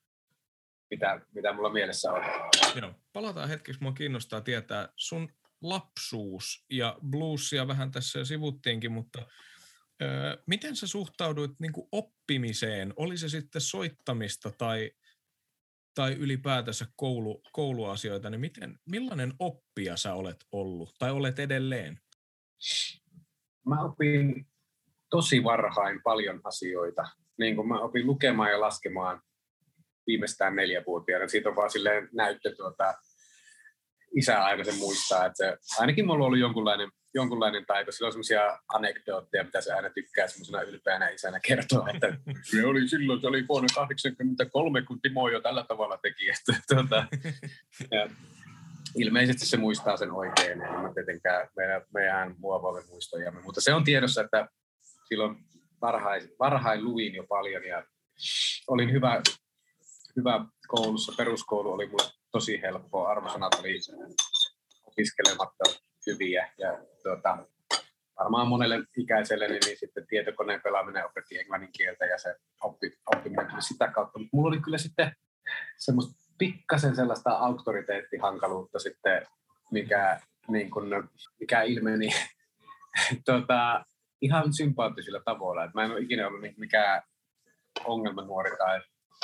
mitä mulla mielessä on. Joo. Palataan hetkeksi, mua kiinnostaa tietää sun lapsuus ja bluesia vähän tässä jo sivuttiinkin, mutta miten sä suhtauduit niin kuin oppimiseen? Oli se sitten soittamista tai ylipäätänsä kouluasioita, niin millainen oppija sä olet ollut tai olet edelleen? Mä opin tosi varhain paljon asioita. Niin kun mä opin lukemaan ja laskemaan viimeistään 4-vuotiaana. Siitä on vaan silleen näyttö, isä aina sen muistaa, että ainakin mulla on ollut jonkunlainen taito. Sillä on semmoisia anekdootteja, mitä se aina tykkää semmoisena ylpeänä isänä kertoa, että se oli vuonna 1983, kun Timo jo tällä tavalla teki. Ja ilmeisesti se muistaa sen oikein, ei mä tietenkään meidän muovaamme muistojamme, mutta se on tiedossa, että silloin varhain luin jo paljon ja olin hyvä koulussa. Peruskoulu oli mulle tosi helppoa. Arvosanat oli opiskelematta hyviä. Ja varmaan monelle ikäiselle niin sitten tietokoneen pelaaminen opetti englannin kieltä ja se oppiminen tuli sitä kautta. Mutta mulla oli kyllä sitten semmoista pikkasen sellaista auktoriteettihankaluutta sitten, mikä ilmeni ihan sympaattisilla tavoilla. Mä en ole ikinä ollut mikään ongelmanuori tai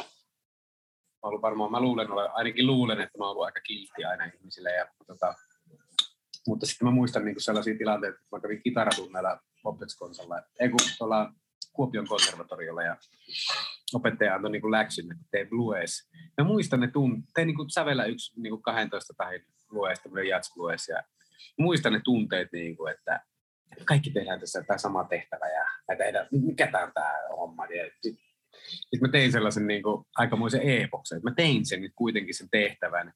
ainakin luulen, että mä oon ollut aika kiltti aina ihmisille. Mutta sitten mä muistan niin sellaisia tilanteita, että mä kävin kitaratunneilla Opetskonsalla, tuolla Kuopion konservatoriolla ja opettaja antoi niin läksyn, että tee blues. Mä muistan ne tein niin sävellä yksi niin 12 tahin blues, tämmöinen jazz-blues ja muistan ne tunteet, niin kuin, että kaikki tehdään tässä tämä sama tehtävä ja mikä tämä on tämä homma. Sitten mä tein sellaisen niin kuin, aikamoisen e-boksen, että mä tein sen nyt kuitenkin sen tehtävän.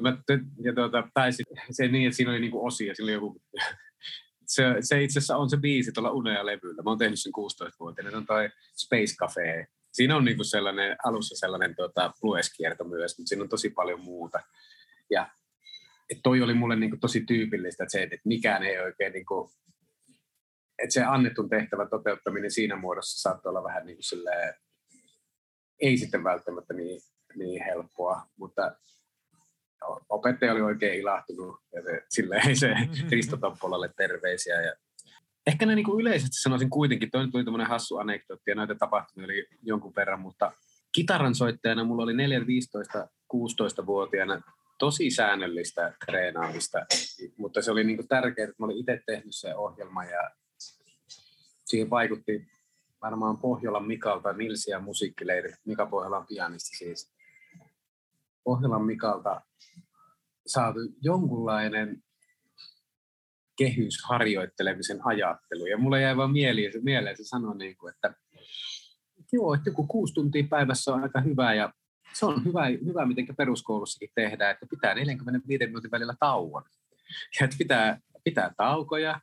Se niin, että siinä oli niin kuin osia, siinä oli joku, se itse asiassa on se biisi tuolla Unea-levyllä. Mä oon tehnyt sen 16-vuotiaana, se on toi Space Cafe. Siinä on niin kuin sellainen, alussa sellainen blues-kierto myös, mutta siinä on tosi paljon muuta. Ja toi oli mulle niin kuin tosi tyypillistä, että mikään ei oikein niin kuin, että se annetun tehtävän toteuttaminen siinä muodossa saattoi olla vähän niin kuin silleen, ei sitten välttämättä niin helppoa, mutta opettaja oli oikein ilahtunut ja se Risto Toppolalle terveisiä. Ja ehkä ne niin kuin yleisesti sanoisin kuitenkin, toi tuli tämmöinen hassu anekdootti ja näitä tapahtumia oli jonkun verran, mutta kitaran soittajana mulla oli 4, 15, 16-vuotiaana tosi säännöllistä treenaamista, mutta se oli niin kuin tärkeää, että mä olin itse tehnyt sen ohjelman ja siihen vaikutti varmaan Pohjolan Mikalta, Nilsi ja musiikkileiri, Mika Pohjolan pianisti siis. Pohjolan Mikalta saatu jonkunlainen kehys harjoittelemisen ajattelu. Ja mulle jäi vaan mieleen se sanoi, että joo, että joku 6 tuntia päivässä on aika hyvä ja se on hyvä miten peruskoulussakin tehdään, että pitää 45 minuutin välillä tauon. Ja että pitää taukoja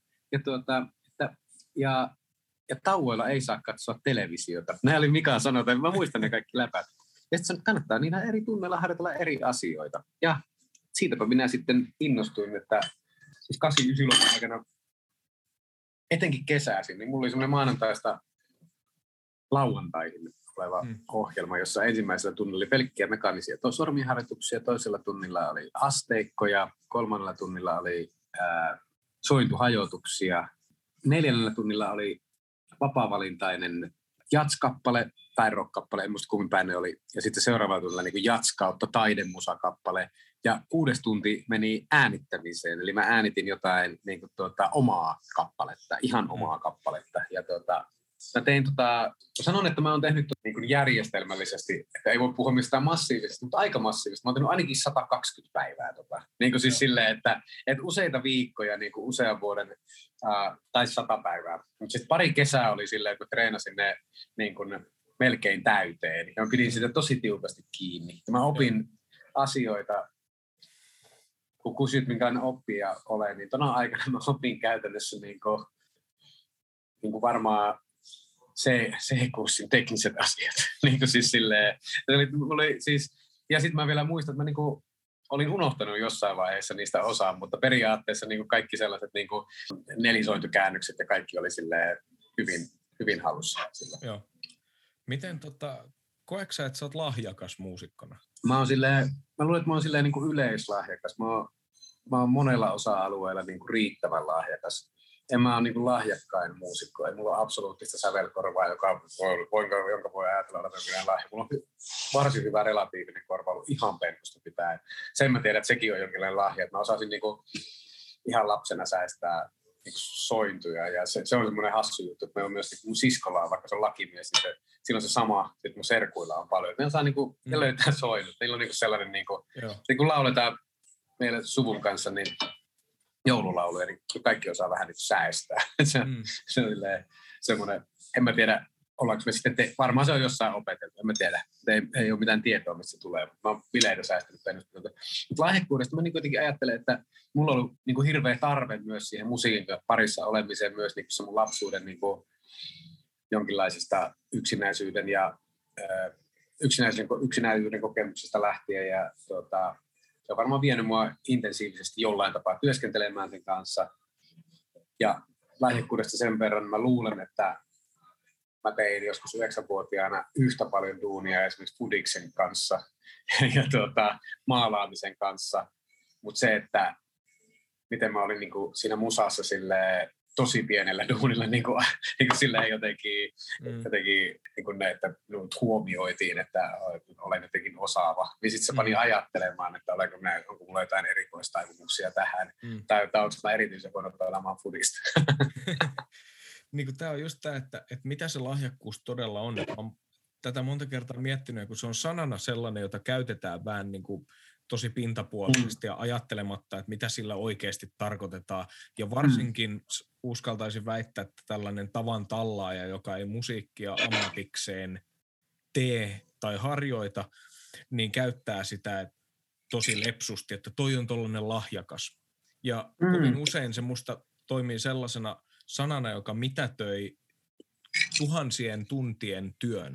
ja tauoilla ei saa katsoa televisiota. Nämä oli Mika sanota, mä muistan ne kaikki läpät. Ja sitten kannattaa niillä eri tunneilla harjoitella eri asioita. Ja siitäpä minä sitten innostuin, että siis 8-9 aikana, etenkin kesäisin, niin mulla oli semmoinen maanantaista lauantaihin oleva ohjelma, jossa ensimmäisellä tunnilla oli pelkkiä mekaanisia sormiharjoituksia, toisella tunnilla oli asteikkoja, 3. tunnilla oli sointuhajoituksia, 4. tunnilla oli vapaavalintainen jats-kappale tai rock-kappale, en muista kummin päin ne oli. Ja sitten seuraavalla tunnilla niin jats kautta taidemusakappale. Ja 6. tunti meni äänittämiseen. Eli mä äänitin jotain niin kuin, omaa kappaletta, ihan omaa kappaletta. Ja mä tein sanon, että mä oon tehnyt niin kuin järjestelmällisesti, että ei voi puhua mistään massiivisesta, mutta aika massiivista. Mä oon tehnyt ainakin 120 päivää. Niin kuin siis silleen, että useita viikkoja, niin kuin usean vuoden tai 100 päivää. Mutta sitten pari kesää oli silleen, että mä treenasin ne niin kuin melkein täyteen. Ja mä pidin sitä tosi tiukasti kiinni. Ja mä opin asioita, kun kysyt minkälainen oppija olen, niin tuona aikana mä opin käytännössä niin kuin varmaan C-kurssin tekniset asiat. niin kuin siis silleen, ja sitten mä vielä muistan, että mä niin kuin olin unohtanut jossain vaiheessa niistä osaa, mutta periaatteessa niin kuin kaikki sellaiset niin kuin nelisointukäännökset ja kaikki oli silleen hyvin, hyvin halussa. Joo. Miten koetko sä, että sä oot lahjakas muusikkona? Mä luulen, että mä oon silleen niin kuin yleislahjakas. Mä oon monella osa-alueella niin kuin riittävän lahjakas. En mä ole niin kuin lahjakkain muusikko. Ei mulla ole absoluuttista sävelkorvaa, jonka voi ajatella olevan minä lahja. Mulla on varsin hyvä relatiivinen korva ollut ihan penkusta pitäen. Sen mä tiedän, että sekin on jonkinlainen lahja. Mä osasin niin kuin ihan lapsena säistää niin kuin sointuja. Ja se on semmoinen hassu juttu, että meillä on myös niin mun siskolla, vaikka se on lakimies, niin siinä on se sama, että mun serkuilla on paljon. Ne osaa niin kuin, ne löytää soinut. Niillä on niin kuin sellainen, niin kun lauletaan meillä suvun kanssa, niin joululauluja, niin kaikki osaa vähän niin säestää. Se on semmoinen, en mä tiedä, ollaanko me sitten, varmaan se on jossain opeteltu, en mä tiedä. Ei ole mitään tietoa, mistä se tulee. Mä oon bileitä säästänyt pennusta. Mutta lahjakkuudesta mä niin kuitenkin ajattelen, että mulla on ollut niin kuin hirveä tarve myös siihen musiikin parissa olemiseen, myös niin kuin se mun lapsuuden niin kuin jonkinlaisesta yksinäisyyden ja yksinäisyyden kokemuksesta lähtien. Ja se on varmaan vienyt mua intensiivisesti jollain tapaa työskentelemään sen kanssa. Ja lahjakkuudesta sen verran mä luulen, että mä tein joskus 9-vuotiaana yhtä paljon duunia esimerkiksi Fudiksen kanssa ja maalaamisen kanssa. Mutta se, että miten mä olin niinku siinä musassa silleen, tosi pienellä duunilla niinku silleen jotenkin niinku ne, että minut huomioitiin, että olen jotenkin osaava. Niin sitten se pani ajattelemaan, että onko mulla jotain erikoistaipumuksia tähän, tai onko mä erityisen voinut pelaamaan fudista. Niin tämä on just tämä, että mitä se lahjakkuus todella on. Olen tätä monta kertaa miettinyt, kun se on sanana sellainen, jota käytetään vähän niin kuin tosi pintapuolisesti ja ajattelematta, että mitä sillä oikeasti tarkoitetaan. Ja varsinkin uskaltaisin väittää, että tällainen tavan tallaaja, joka ei musiikkia ammatikseen tee tai harjoita, niin käyttää sitä tosi lepsusti, että toi on tollainen lahjakas. Ja kovin usein se musta toimii sellaisena sanana, joka mitätöi tuhansien tuntien työn.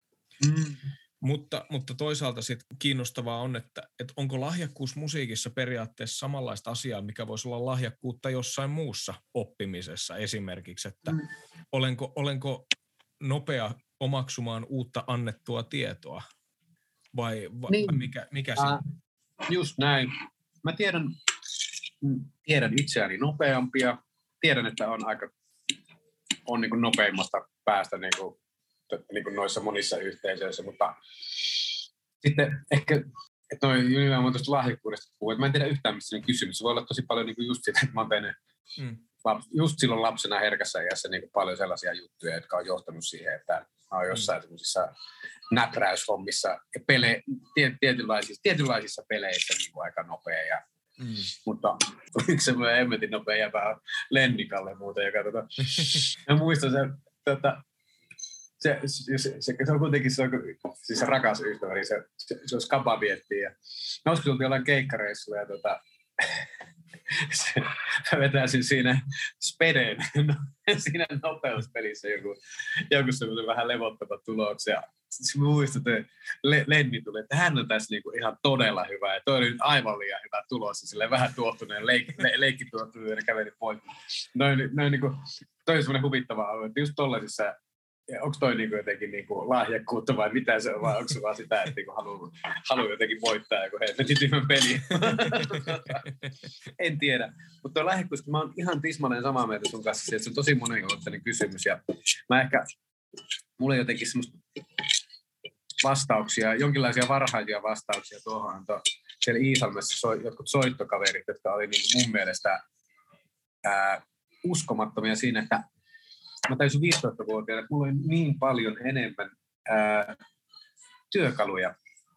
Mutta toisaalta sit kiinnostavaa on, että onko lahjakkuus musiikissa periaatteessa samanlaista asiaa, mikä voisi olla lahjakkuutta jossain muussa oppimisessa esimerkiksi, että olenko nopea omaksumaan uutta annettua tietoa vai mikä siinä? Just näin. Mä tiedän itseäni nopeampia, tiedän, että on niin kuin nopeimmasta päästä niin kuin noissa monissa yhteisöissä, mutta sitten ehkä, että noin nimenomaan tuosta lahjakkuudesta puhuu, että mä en tiedä yhtään, mistä niin kysymys. Se voi olla tosi paljon niin kuin just sitä, että mä oon tehnyt just silloin lapsena herkässä iässä niin kuin paljon sellaisia juttuja, jotka on johtanut siihen, että mä oon jossain semmoisissa näpräyshommissa ja tietynlaisissa peleissä niin kuin aika nopea. Mutta yksi semmoinen hemmetin nopea jäpä on Lennikalle muuten, joka mä muistan se on kuitenkin siis se rakas ystäväni, se on skaba miettii. Ja mä uskon, että ollaan keikkareissulla ja mä vetäisin siinä spedeen siinä nopeuspelissä joku semmoinen vähän levottava tuloksia. Ja sitten muistan, että Lenni tuli, että hän on tässä niinku ihan todella hyvä ja toi oli nyt aivan liian hyvä tulos ja silleen vähän tuottuneen leikkituottuneen ja käveli pois. Noin niinku, toi on semmoinen huvittava alue, että just tollaisissa. Onko toi niinku jotenkin niinku lahjakkuutta vai mitä se on, vai onko se vaan sitä, että niinku haluaa jotenkin voittaa joku hemmetin tyhmän peli? En tiedä. Mutta tuo lahjakkuus, mä oon ihan tismalleen samaa mieltä sun kanssa, että se on tosi moniulotteinen kysymys. Ja mulla on jotenkin semmoista vastauksia, jonkinlaisia varhaisia vastauksia tuohon. Siellä Iisalmessa jotkut soittokaverit, jotka oli niinku mun mielestä uskomattomia siinä, että mä täysin 15-vuotiaana, että mulla oli niin paljon enemmän työkaluja.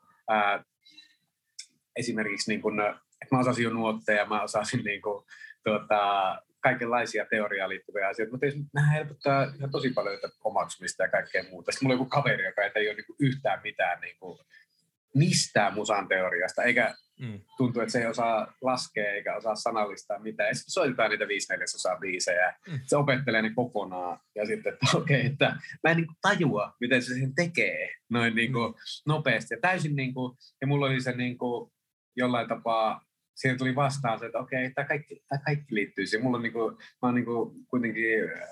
Esimerkiksi, niin kun, että mä osasin jo nuotteja, mä osasin niin kun, kaikenlaisia teoriaan liittyviä asioita, mutta nämä helpottaa ihan tosi paljon omaksumista ja kaikkea muuta. Sitten mulla on joku kaveri, joka ei ole niin kun, yhtään mitään niin kun, mistään musan teoriasta, eikä tuntuu, että se ei osaa laskea eikä osaa sanallistaa mitään. Ja sitten soitetaan niitä 5/4 biisejä. Se opettelee ne kokonaan. Ja sitten, että okei, että mä en niin kuin tajua, miten se sen tekee noin niin kuin nopeasti. Ja täysin niin kuin, ja mulla oli se niin kuin jollain tapaa, siihen tuli vastaan se, että okei, tämä kaikki liittyy siihen. Mulla on niin kuin, mä oon niin kuin kuitenkin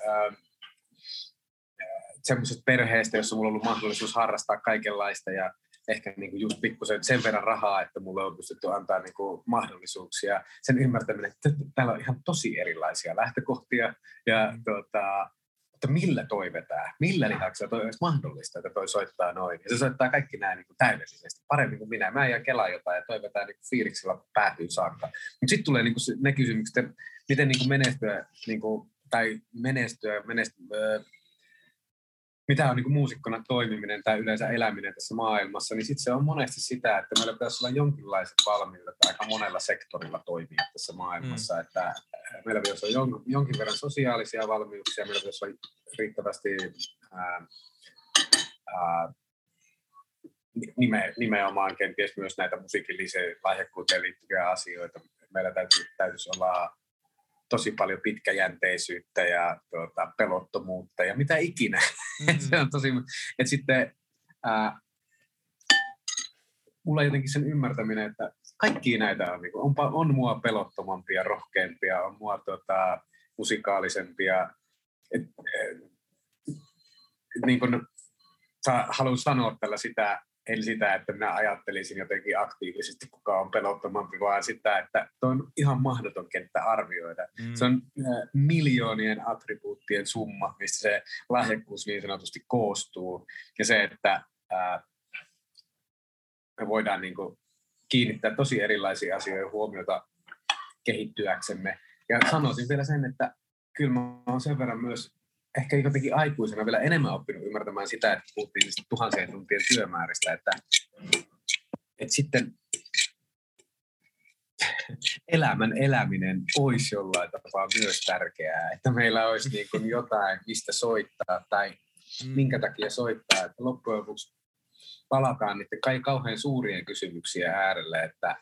semmoisesta perheestä, jossa mulla on ollut mahdollisuus harrastaa kaikenlaista ja ehkä niinku just pikkusen sen verran rahaa, että mulle on pystytty antaa niinku mahdollisuuksia. Sen ymmärtäminen, että täällä on ihan tosi erilaisia lähtökohtia ja mutta millä toi vetää? Millä lihaksella toi olisi mahdollista, että toi soittaa noin? Ja se soittaa kaikki nämä niinku täydellisesti, paremmin kuin minä. Mä en jää kelaa jotain ja toi vetää niinku fiiliksellä päätyyn saakka. Mutta sitten tulee niinku ne kysymykset, miten niinku menestyä, niinku, tai menestyä mitä on niin kuin muusikkona toimiminen tai yleensä eläminen tässä maailmassa, niin sitten se on monesti sitä, että meillä pitäisi olla jonkinlaiset valmiudet aika monella sektorilla toimia tässä maailmassa. Että meillä pitäisi olla jonkin verran sosiaalisia valmiuksia, meillä pitäisi olla riittävästi nimenomaan kenties myös näitä musiikilliseen lahjakkuuteen liittyviä asioita. Meillä täytyisi olla tosi paljon pitkäjänteisyyttä ja pelottomuutta ja mitä ikinä. Se on tosi, että sitten mulla on jotenkin sen ymmärtäminen, että kaikki näitä on mua pelottomampia, rohkeampia, on mua musikaalisempia. niin kuin haluan sanoa tällä en sitä, että minä ajattelisin jotenkin aktiivisesti, kuka on pelottomampi, vaan sitä, että tuo on ihan mahdoton kenttä arvioida. Se on miljoonien attribuuttien summa, mistä se lahjakkuus niin sanotusti koostuu. Ja se, että me voidaan niin kuin kiinnittää tosi erilaisia asioita huomiota kehittyäksemme. Ja sanoisin vielä sen, että kyllä mä oon sen verran myös ehkä jotenkin aikuisena vielä enemmän oppinut ymmärtämään sitä, että puhuttiin niistä tuhansien tuntien työmääristä, että sitten elämän eläminen olisi jollain tapaa myös tärkeää, että meillä olisi niin kuin jotain, mistä soittaa tai minkä takia soittaa, että loppujen lopuksi palataan niiden kauhean suurien kysymyksien äärelle, että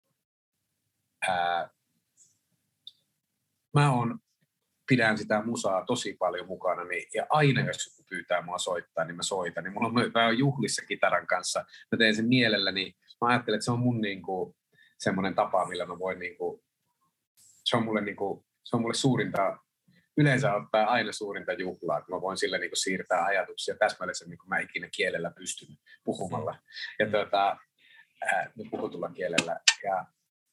pidän sitä musaa tosi paljon mukana, niin, ja aina jos joku pyytää mua soittaa, niin mä soitan. Niin mä oon juhlissa kitaran kanssa, mä teen sen mielelläni. Mä ajattelen, että se on mun niinku, semmoinen tapa, millä mä voin, niinku, se on mulle suurinta, yleensä ottaa aina suurinta juhlaa, kun mä voin sillä niinku siirtää ajatuksia täsmällisemmin, kun mä ikinä kielellä pystyn puhumalla. Ja puhutulla kielellä. Ja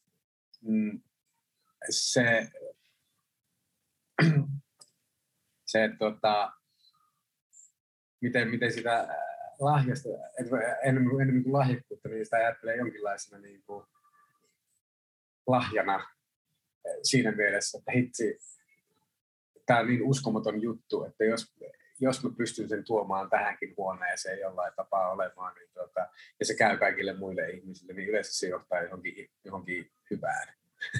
miten sitä lahjasta, enemmän kuin lahjakkuutta, niin sitä ajattelee jonkinlaisena niin kuin lahjana siinä mielessä, että hitsi, tämä on niin uskomaton juttu, että jos mä pystyn sen tuomaan tähänkin huoneeseen jollain tapaa olemaan, niin ja se käy kaikille muille ihmisille, niin yleensä se johtaa johonkin hyvään.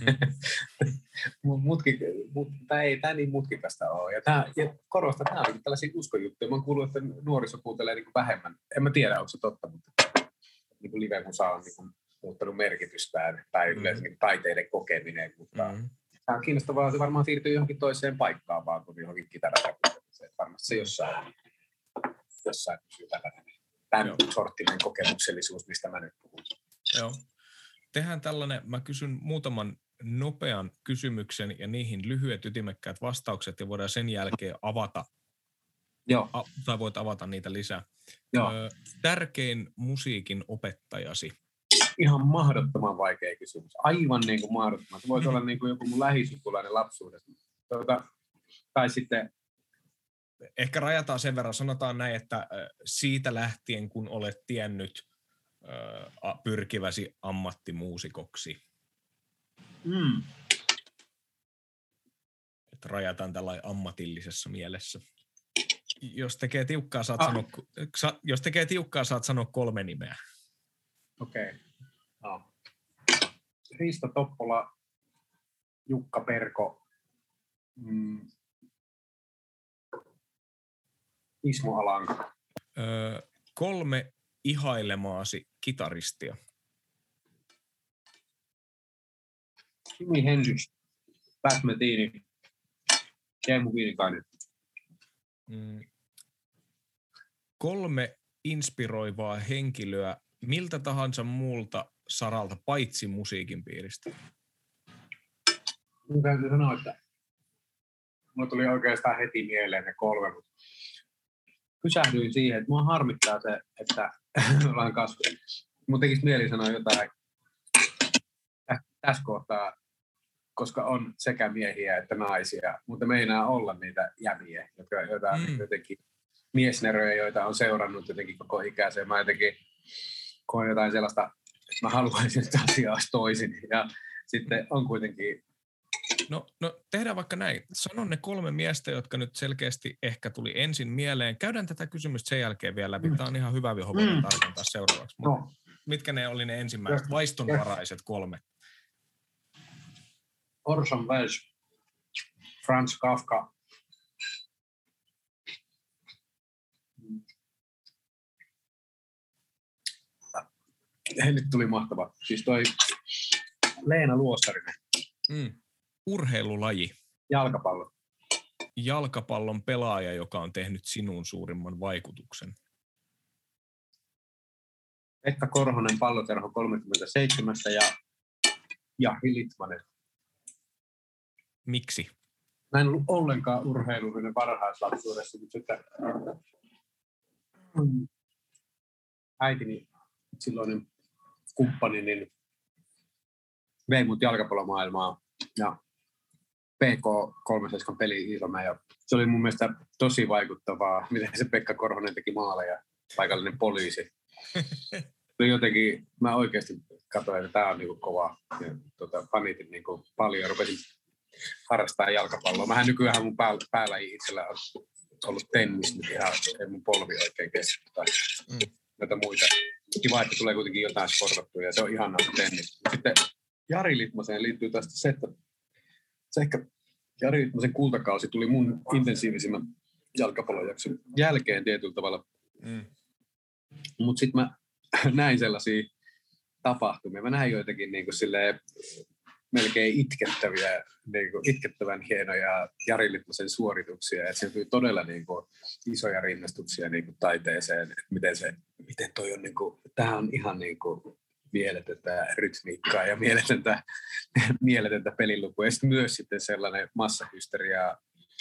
Tämä ei niin mutkikasta ole. Ja korostan, että nämä on tällaisia uskojuttuja. Mä oon kuullut, että nuoriso kuuntelee niin kuin vähemmän. En mä tiedä, onko se totta, mutta niin kuin live-musa on niin kuin muuttanut merkitystään tai yleensä niin kuin taiteiden kokeminen. Mutta tämä on kiinnostavaa, se varmaan siirtyy johonkin toiseen paikkaan vaan kuin johonkin kitarakäyttämiseen. Varmasti se jossain pysyy tämän sorttinen kokemuksellisuus, mistä mä nyt puhun. Joo. Tehdään tällainen, mä kysyn muutaman nopean kysymyksen ja niihin lyhyet ytimekkäät vastaukset ja voidaan sen jälkeen avata. Joo. Tai voit avata niitä lisää. Joo. Tärkein musiikin opettajasi? Ihan mahdottoman vaikea kysymys. Aivan niin kuin mahdottoman. Se voisi olla niin kuin joku mun lähisukulainen lapsuudesta. Tai sitten... Ehkä rajataan sen verran. Sanotaan näin, että siitä lähtien kun olet tiennyt pyrkiväsi ammattimuusikoksi. Että rajataan tällainen ammatillisessa mielessä. Jos tekee tiukkaa, saat sanoa 3 nimeä. Okei. No. Risto Toppola, Jukka Perko, Ismo Alanko. 3 ihailemaasi kitaristia. Jimi Hendrix, Pat Metheny, Teemu Viinikainen. 3 inspiroivaa henkilöä miltä tahansa muulta saralta, paitsi musiikin piiristä. Minun täytyy sanoa, että minulla tuli oikeastaan heti mieleen ne 3, mutta pysähdyin siihen, että minua harmittaa se, että ollaan kasvanut. Minun tekisi mieli sanoa jotain tässä kohtaa, koska on sekä miehiä että naisia, mutta meinaa olla niitä jämiä, joita on jotenkin miesneröjä, joita on seurannut jotenkin koko ikäiseen. Mä jotenkin koen jotain sellaista, että mä haluaisin, että asia olisi toisin. Ja sitten on kuitenkin... No tehdään vaikka näin. Sano ne 3 miestä, jotka nyt selkeästi ehkä tuli ensin mieleen. Käydään tätä kysymystä sen jälkeen vielä läpi. Tämä on ihan hyvä, johon voidaan tarkentaa seuraavaksi. No. Mitkä ne oli ne ensimmäiset vaistonvaraiset 3? Orson Welles, Franz Kafka. Nyt tuli mahtava. Siis toi Leena Luostarinen. Urheilulaji. Jalkapallo. Jalkapallon pelaaja, joka on tehnyt sinun suurimman vaikutuksen. Pekka Korhonen, Palloterho 37 ja Jahi Litmanen. Miksi? Mä en ollut ollenkaan urheilullinen varhaislapsuudessa, mutta sitten äitini silloinen kumppani niin vei mut jalkapallomaailmaa ja PK37 peli Iisalmeen ja se oli mun mielestä tosi vaikuttavaa, miten se Pekka Korhonen teki maaleja, paikallinen poliisi. Jotenkin mä oikeasti katsoin, että tää on niinku kova ja fanitin niinku paljon ja rupesin harrastaa jalkapalloa. Mähän nykyään mun päällä itsellä on ollut tennis, nyt ihan ei mun polvi oikein kestä noita muita. Kiva, että tulee kuitenkin jotain sportattua ja se on ihanaa tennis. Sitten Jari Litmaseen liittyy tästä se, että se ehkä Jari Litmasen kultakausi tuli mun intensiivisimmän jalkapallojakson jälkeen tietyllä tavalla. Mutta sitten mä näin sellaisia tapahtumia. Mä näin joitakin niin kuin silleen melkein itkettävän hienoja Jari Litmasen suorituksia. Et se tuli todella niin kuin isoja rinnastuksia niin kuin taiteeseen. Et miten toi on, niin kuin, tää on ihan niin kuin mieletöntä rytmiikkaa ja mieletöntä pelilukua. Ja sitten myös sitten sellainen massahysteria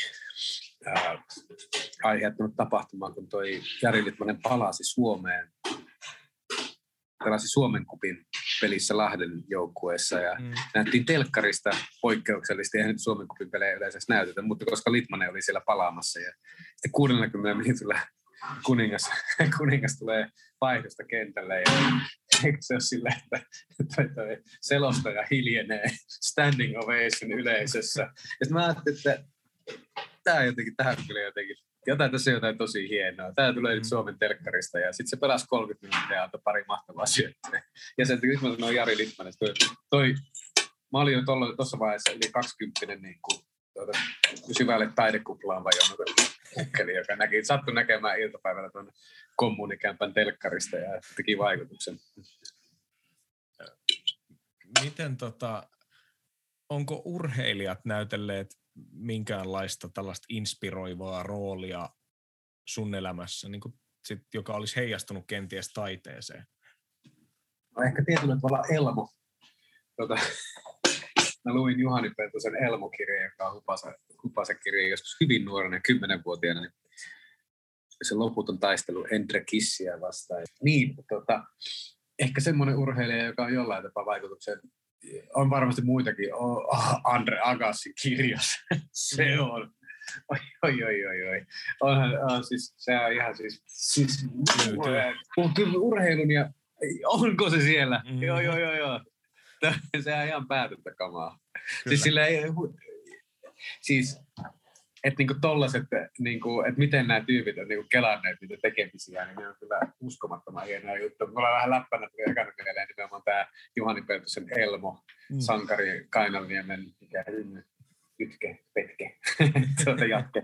aiheuttanut tapahtuma, kun toi Jari Litmanen palasi Suomeen. Pelasi Suomen kupin pelissä Lahden joukkueessa ja näyttiin telkkarista poikkeuksellisesti. Eihän nyt Suomen kupin pelejä yleensä näytetä, mutta koska Litmanen oli siellä palaamassa ja sitten 60 minuutilla kuningas tulee vaihdosta kentälle ja eikö se ole silleen, että toi selostaja hiljenee standing ovation yleisössä. Ja sitten mä ajattelin, että tähän kyllä jotenkin tässä on jotain tosi hienoa. Tämä tulee nyt Suomen telkkarista ja sitten se pelasi 30 minuuttia ja antoi pari mahtavaa syöttöä. Ja sen nyt mä sanoin Jari Litmanen, mä olin jo tuossa vaiheessa yli 20 niin kuin, syvälle taidekuplaan vajonnut ukkeli, joka sattui näkemään iltapäivällä tuonne kommunikämpän telkkarista ja teki vaikutuksen. Miten onko urheilijat näytelleet minkäänlaista tällaista inspiroivaa roolia sun elämässä, niin kuin sit, joka olisi heijastunut kenties taiteeseen? No ehkä tietyllä tavalla Elmo. Mä luin Juhani Peltosen Elmo-kirja, joka on Hupasen-kirja joskus hyvin nuorena, 10-vuotiaana. Niin se loputon taistelu Endre Kissiä vastaan. Niin, ehkä semmoinen urheilija, joka on jollain tapaa vaikutuksen. On varmasti muitakin. Andre Agassi kirjas. Se on. Oi. Onhan siis, se on ihan siis urheilun ja onko se siellä? Joo. Se on ihan päätöntä kamaa. Siis että niinku tollaset, niinku, että miten nämä tyypit on niinku kelanneet niitä tekemisiä, niin ne on kyllä uskomattoman hienoja juttuja. Mulla on vähän läppänä tuli ekana mieleen nimenomaan tämä Juhani Peltosen Elmo, sankari Kainalniemen, mikä Ytke, Petke, jatke.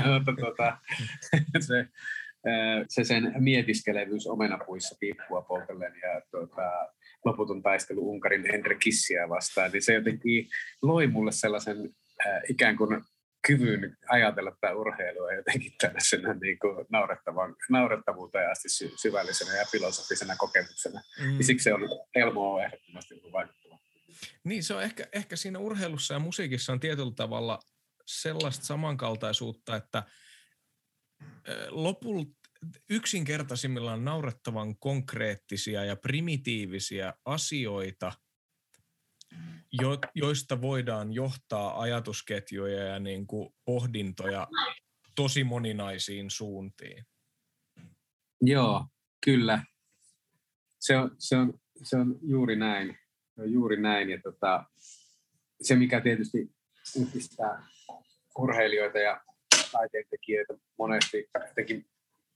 Se sen mietiskelevyys omenapuissa piippua poltellen ja loputon taistelu Unkarin Endre Kissiä vastaan, niin se jotenkin loi mulle sellaisen ikään kuin kyvyn ajatella tämä urheilua jotenkin tällaisena niin kuin naurettavuuteen asti syvällisenä ja filosofisena kokemuksena. Ja siksi se on Elmo on ehdottomasti vaikuttava. Niin, se on ehkä siinä urheilussa ja musiikissa on tietyllä tavalla sellaista samankaltaisuutta, että lopulta yksinkertaisimmillaan naurettavan konkreettisia ja primitiivisiä asioita, joista voidaan johtaa ajatusketjuja ja niin kuin pohdintoja tosi moninaisiin suuntiin. Joo, kyllä. Se on juuri näin. Juuri näin. Ja se, mikä tietysti yhdistää urheilijoita ja taiteentekijöitä monesti jotenkin,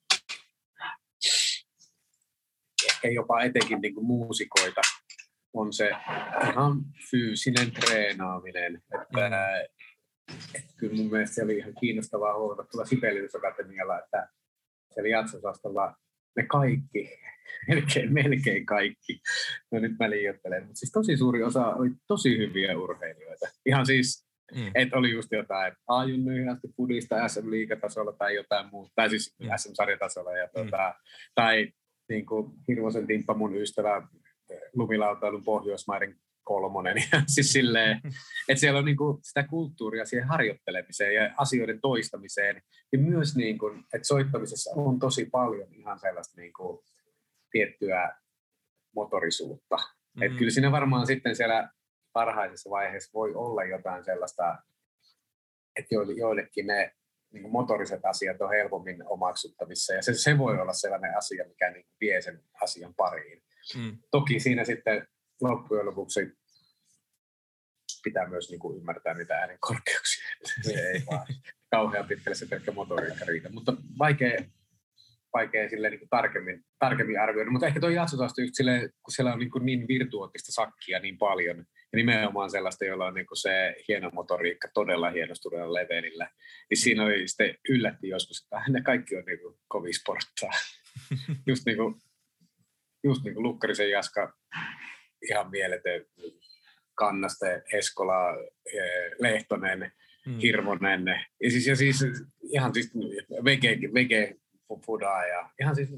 ehkä jopa etenkin niin kuin muusikoita, on se ihan fyysinen treenaaminen. Että kyllä mun mielestä se oli ihan kiinnostavaa huomata tuolla Sibelius Akatemialla, että siellä jatsosastolla ne kaikki, melkein kaikki, no nyt mä liioittelen, mutta siis tosi suuri osa oli tosi hyviä urheilijoita. Ihan siis, että oli just jotain A-junnyihin asti pudista SM-liigatasolla tai jotain muuta, tai siis SM-sarjatasolla, ja tai niin kuin Hirvosen Timppa, mun ystävä, lumilautailun Pohjoismaiden 3. Ja siis silleen, että siellä on niin kuin sitä kulttuuria siihen harjoittelemiseen ja asioiden toistamiseen. Ja myös, niin kuin, että soittamisessa on tosi paljon ihan sellaista niin kuin tiettyä motorisuutta. Että kyllä siinä varmaan sitten siellä parhaisessa vaiheessa voi olla jotain sellaista, että joillekin ne niin kuin motoriset asiat on helpommin omaksuttavissa. Ja se voi olla sellainen asia, mikä niin kuin vie sen asian pariin. Toki siinä sitten loppujen lopuksi pitää myös niin kuin ymmärtää niitä äänen korkeuksia. Se ei vaan kauhean pitkälle se pelkkä motoriikka riitä. Mutta vaikea silleen niin kuin tarkemmin arvioida. Mutta ehkä tuo jatsotausta just silleen, kun siellä on niin virtuoottista sakkia niin paljon, ja nimenomaan sellaista, jolla on niin kuin se hieno motoriikka todella hienostuneella levelillä, niin siinä oli sitten yllätti joskus, että ne kaikki on niin kuin kovin sporttaa. Just niin kuin Lukkarisen Jaska, ihan mieletön, Kannaste, Eskola, Lehtonen, Hirvonen, ja siis ihan siis Vege Fudaa, ja ihan siis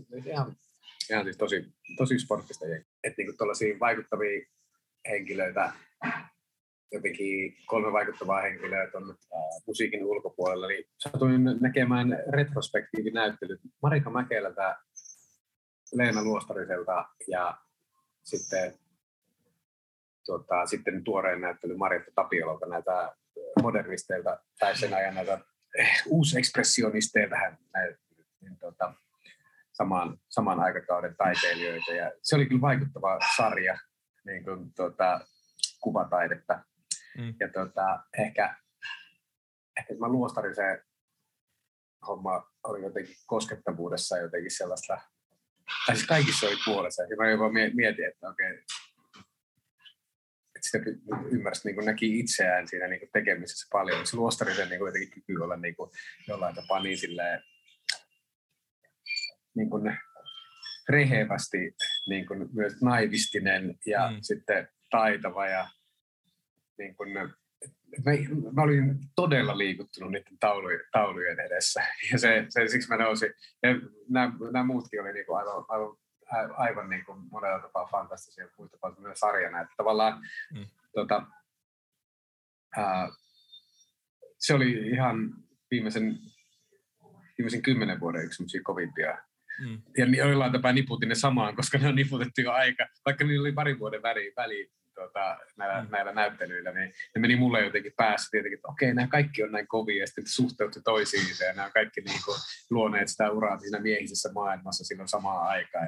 tosi sporttista. Että niinku tuollaisia vaikuttavia henkilöitä, jotenkin 3 vaikuttavaa henkilöä on musiikin ulkopuolella, niin satuin näkemään retrospektiivinäyttelyt Marika Mäkelältä, Leena Luostariselta ja sitten tuoreen näyttely Marjatta Tapiolalta, näitä modernisteilta tai sen ajan näitä uusekspressionisteilta saman aikakauden taiteilijoita. Ja se oli kyllä vaikuttava sarja, niin kuin, kuvataidetta. Ja ehkä mä Luostarisen homma oli jotenkin koskettavuudessa jotenkin sellaista, tai siis kaikissa oli puolessa. Ja mä jopa mietin, että okei, että sitä ymmärsi, niin näki itseään siinä niin tekemisessä paljon. Se Luostarisen niin jotenkin kyky olla niin jollain tapaa niin silleen, niin rehevästi niin myös naivistinen ja sitten taitava. Ja, niin kuin, mä olin todella liikuttunut niiden taulujen edessä. Ja siksi mä nousin. Ja nämä muutkin oli niin aivan niin kuin monella tapaa fantastisia, muistapaa myös sarjana. Että tavallaan se oli ihan viimeisen 10 vuoden yksi semmoisia kovimpia. Ja jollain tapaa niputin ne samaan, koska ne on niputettu jo aika, vaikka niillä oli 2 vuoden väliin näillä näyttelyillä, niin ne meni mulle jotenkin päässä tietenkin, että okei, nämä kaikki on näin kovia, ja sitten suhteutti toisiinsa, ja nämä on kaikki niin kuin luoneet sitä uraa siinä miehisessä maailmassa silloin samaan aikaan.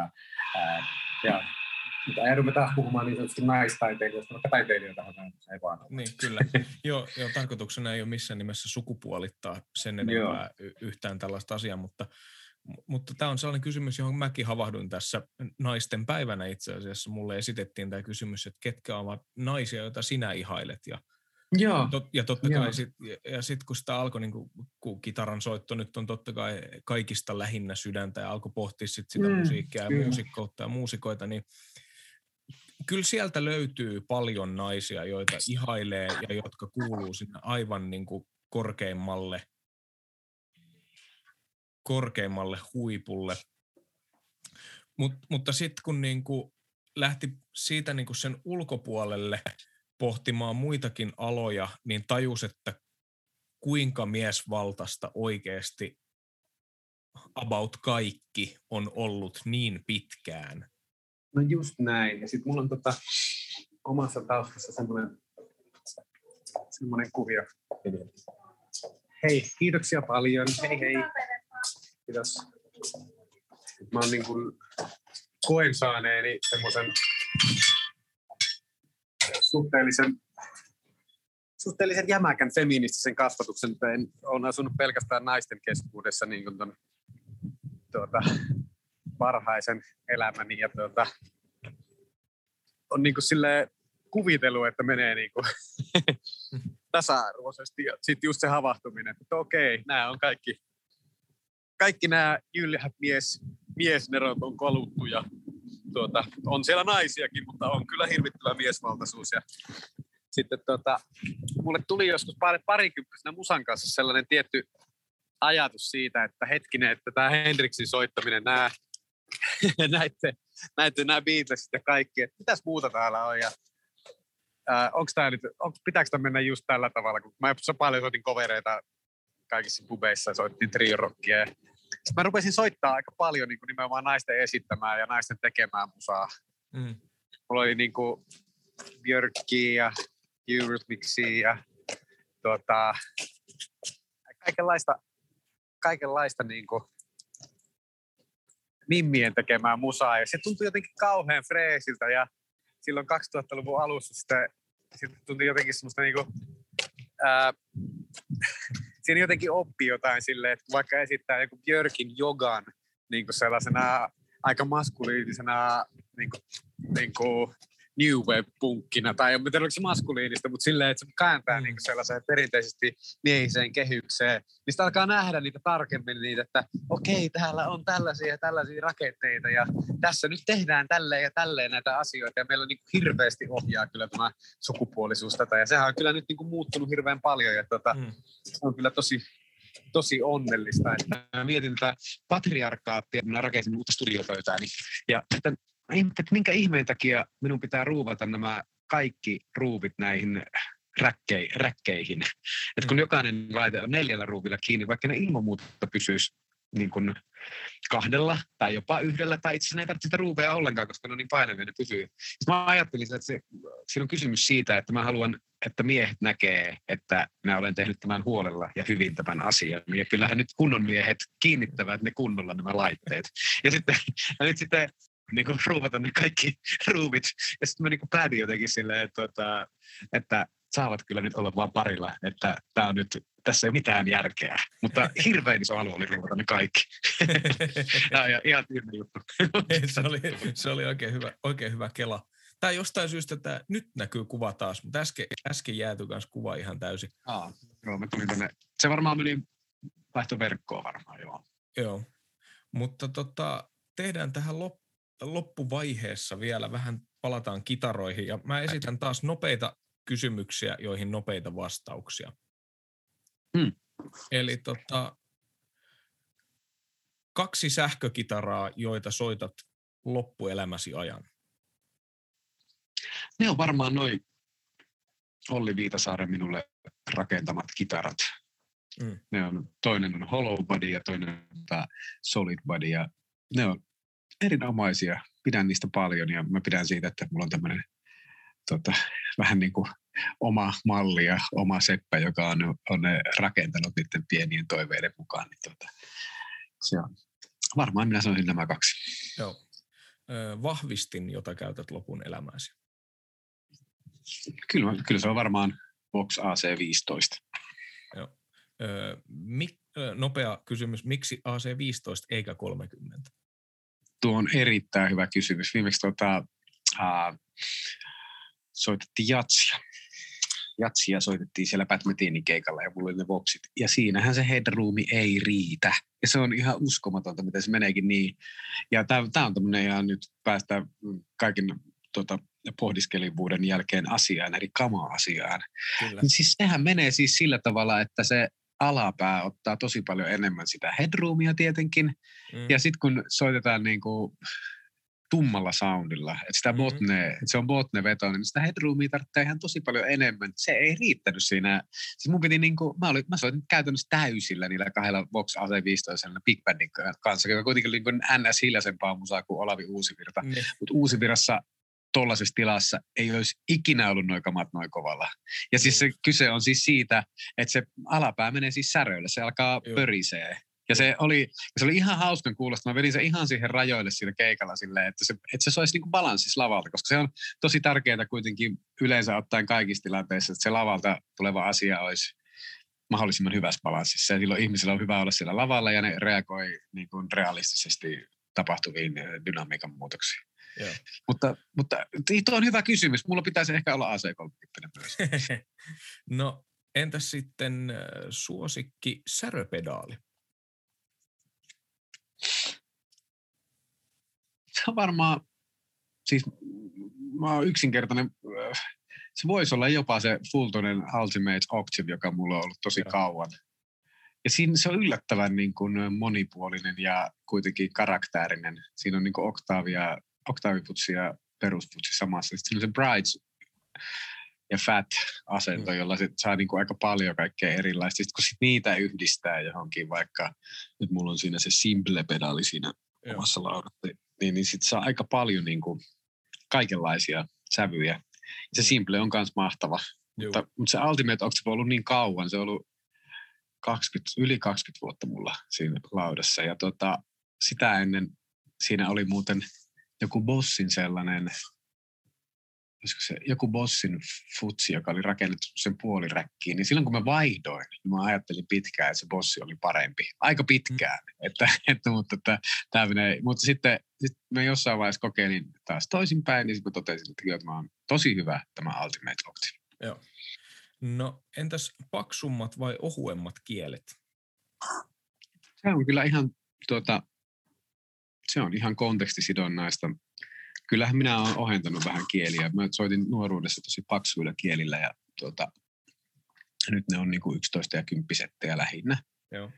Mutta ei ruveta puhumaan niin sanotusti naistaiteilijoista, vaikka taiteilijoitahan ei vaan ole. Niin, kyllä. Joo, tarkoituksena ei ole missään nimessä sukupuolittaa sen enempää yhtään tällaista asiaa, mutta tämä on sellainen kysymys, johon mäkin havahduin tässä naisten päivänä itse asiassa. Mulle esitettiin tämä kysymys, että ketkä ovat naisia, joita sinä ihailet. Ja totta kai sitten kun sitä alkoi, niin kun kitaran soitto nyt on totta kai kaikista lähinnä sydäntä ja alkoi pohtia sit sitä musiikkia ja muusikkoutta ja muusikoita, niin kyllä sieltä löytyy paljon naisia, joita ihailee ja jotka kuuluu sinne aivan niin kuin korkeimmalle huipulle. Mutta sitten kun niinku lähti siitä niinku sen ulkopuolelle pohtimaan muitakin aloja, niin tajus, että kuinka miesvaltaista oikeasti about kaikki on ollut niin pitkään. No just näin. Ja sitten mulla on omassa taustassa semmoinen kuvio. Hei, kiitoksia paljon. Hei. Kiitos. Mä oon niin kuin koen saaneeni semmoisen suhteellisen jämäkän feministisen kasvatuksen. Olen asunut pelkästään naisten keskuudessa niin kuin varhaisen elämäni ja on niin kuin silleen kuvitellut, että menee niin kuin tasa-arvoisesti ja sitten just se havahtuminen, että okei, nämä on kaikki nämä jylhät miesnerot on koluttu ja on siellä naisiakin, mutta on kyllä hirvittävä miesvaltaisuus. Ja sitten mulle tuli joskus parikymppisenä musan kanssa sellainen tietty ajatus siitä, että hetkinen, että tämä Hendrixin soittaminen, nämä Beatlesit ja kaikki, että mitäs muuta täällä on. Ja pitääkö tämä mennä just tällä tavalla, kun mä paljon soitin covereita kaikissa pubeissa, soittiin trio-rockia. Sitten mä rupesin soittaa aika paljon niin kuin nimenomaan naisten esittämään ja naisten tekemään musaa. Mulla oli niin kuin Björkkiä ja Eurythmicsia ja kaikenlaista niin kuin mimmien tekemää musaa. Ja se tuntui jotenkin kauhean freesiltä ja silloin 2000-luvun alussa sitten tuntui jotenkin semmoista niin kuin, siinä jotenkin oppi jotain silleen, että vaikka esittää joku Björkin jogan niin kuin sellaisena aika maskuliinisena niin kuin new wave-punkkina, tai en tiedä oliko se maskuliinista, mutta silleen, että se kääntää niin kuin sellaiseen perinteisesti miehiseen kehykseen, niin sitä alkaa nähdä niitä tarkemmin, niitä, että okei, täällä on tällaisia rakenteita, ja tässä nyt tehdään tälleen ja tälleen näitä asioita, ja meillä niin kuin hirveästi ohjaa kyllä tämä sukupuolisuus tätä, ja sehän on kyllä nyt niin kuin muuttunut hirveän paljon, ja se on kyllä tosi onnellista, että mä mietin tätä patriarkaattia, minä rakensin uutta studiopöytääni, ja että minkä ihmeen takia minun pitää ruuvata nämä kaikki ruuvit näihin räkkeihin. Että kun jokainen laite on 4 ruuvilla kiinni, vaikka ne ilman muuta pysyisi niin kuin 2 tai jopa 1, tai itse asiassa ei tarvitse sitä ruuveja ollenkaan, koska ne on niin painavia, ne pysyy. Sitten mä ajattelin, että siinä on kysymys siitä, että mä haluan, että miehet näkee, että mä olen tehnyt tämän huolella ja hyvin tämän asian. Ja kyllähän nyt kunnon miehet kiinnittävät ne kunnolla nämä laitteet. Ja nyt sitten niin kuin ruuvata ne kaikki ruuvit. Ja sitten mä niin kuin päätin jotenkin silleen, että saavat kyllä nyt olla vaan parilla, että tää on nyt, tässä ei mitään järkeä. Mutta hirveän iso alue oli ruuvata ne kaikki. Tämä on ihan tyhmä juttu. Se oli oikein hyvä kela. Tai jostain syystä, että nyt näkyy kuva taas, mutta äsken jääty kanssa kuva ihan täysin. Joo, mä tulin tänne. Se varmaan meni vaihtoverkkoon varmaan, joo. Joo, mutta tehdään tähän loppuvaiheessa vielä vähän, palataan kitaroihin ja mä esitän taas nopeita kysymyksiä, joihin nopeita vastauksia. Eli 2 sähkökitaraa, joita soitat loppuelämäsi ajan. Ne on varmaan noin Olli Viitasaaren minulle rakentamat kitarat. Toinen on Hollow Body ja toinen on Solid Body ja ne on erinomaisia. Pidän niistä paljon ja mä pidän siitä, että mulla on tämmöinen vähän niin kuin oma malli ja oma seppä, joka on ne rakentanut niiden pienien toiveiden mukaan. Niin se on. Varmaan minä sanoisin nämä 2. Joo. Vahvistin, jota käytät lopun elämäsi. Kyllä se on varmaan Vox AC15. Joo. Nopea kysymys, miksi AC15 eikä 30? Tuo on erittäin hyvä kysymys. Viimeksi soitettiin jatsia soitettiin siellä Pat Metinin keikalla ja mulla oli ne Voxit. Ja siinähän se headroomi ei riitä. Ja se on ihan uskomatonta, miten se meneekin niin. Ja tää on tämmöinen ihan nyt päästä kaiken pohdiskelivuuden jälkeen asiaan, eli kama-asiaan. Niin siis sehän menee siis sillä tavalla, että se alapää ottaa tosi paljon enemmän sitä headroomia tietenkin. Ja sitten kun soitetaan niinku tummalla soundilla, että sitä että se on botne-veto, niin sitä headroomia tarvitsee ihan tosi paljon enemmän. Se ei riittänyt siinä. Siis mun piti mä soitin käytännössä täysillä niillä 2 Vox AC15 Big Bandin kanssa, joka kuitenkin oli NS hiljaisempaa musaa kuin Olavi Uusivirta. Mutta Uusivirrassa tollaisessa tilassa ei olisi ikinä ollut noin kamat noin kovalla. Ja siis se kyse on siis siitä, että se alapää menee siis säröille, se alkaa pörisee. Ja se oli ihan hauskan kuulosta. Mä vedin se ihan siihen rajoille siinä keikalla silleen, että se soisi niinku balanssissa lavalta, koska se on tosi tärkeää kuitenkin yleensä ottaen kaikissa tilanteissa, että se lavalta tuleva asia olisi mahdollisimman hyvässä balanssissa. Ja silloin ihmisillä on hyvä olla siellä lavalla ja ne reagoi niin kuin realistisesti tapahtuviin dynamiikan muutoksiin. Joo. Mutta tuo on hyvä kysymys. Mulla pitäisi ehkä olla AC30 myös. No entäs sitten suosikki säröpedaali? Se on varmaan, siis mä oon yksinkertainen, se voisi olla jopa se Fultonen Ultimate Octave, joka mulla on ollut tosi kauan. Ja siinä se on yllättävän niin kuin monipuolinen ja kuitenkin karaktäärinen. Siinä on niin kuin oktaaviputsi ja perusputsi samassa. Sitten siinä on se Brides ja fat-asento, jolla sit saa niinku aika paljon kaikkea erilaista. Sitten kun sit niitä yhdistää johonkin, vaikka nyt mulla on siinä se simple-pedaali siinä omassa laudassa, niin sit saa aika paljon niinku kaikenlaisia sävyjä. Se simple on myös mahtava. Mutta se Ultimate Octave on ollut niin kauan, se on ollut yli 20 vuotta mulla siinä laudassa. Ja sitä ennen siinä oli muuten joku Bossin sellainen, joku Bossin futsi, joka oli rakennettu sen puoliräkkiin, niin silloin kun mä vaihdoin, niin mä ajattelin pitkään, että se Bossi oli parempi. Aika pitkään, mutta sitten mä jossain vaiheessa kokeilin taas toisinpäin, niin sitten mä totesin, että kyllä tämä on tosi hyvä tämä Ultimate Octave. Joo. No entäs paksummat vai ohuemmat kielet? Se on kyllä ihan, se on ihan kontekstisidonnaista. Kyllähän minä olen ohentanut vähän kieliä. Mä soitin nuoruudessa tosi paksuilla kielillä ja nyt ne on niinku 11 ja 10 settejä lähinnä. Joo.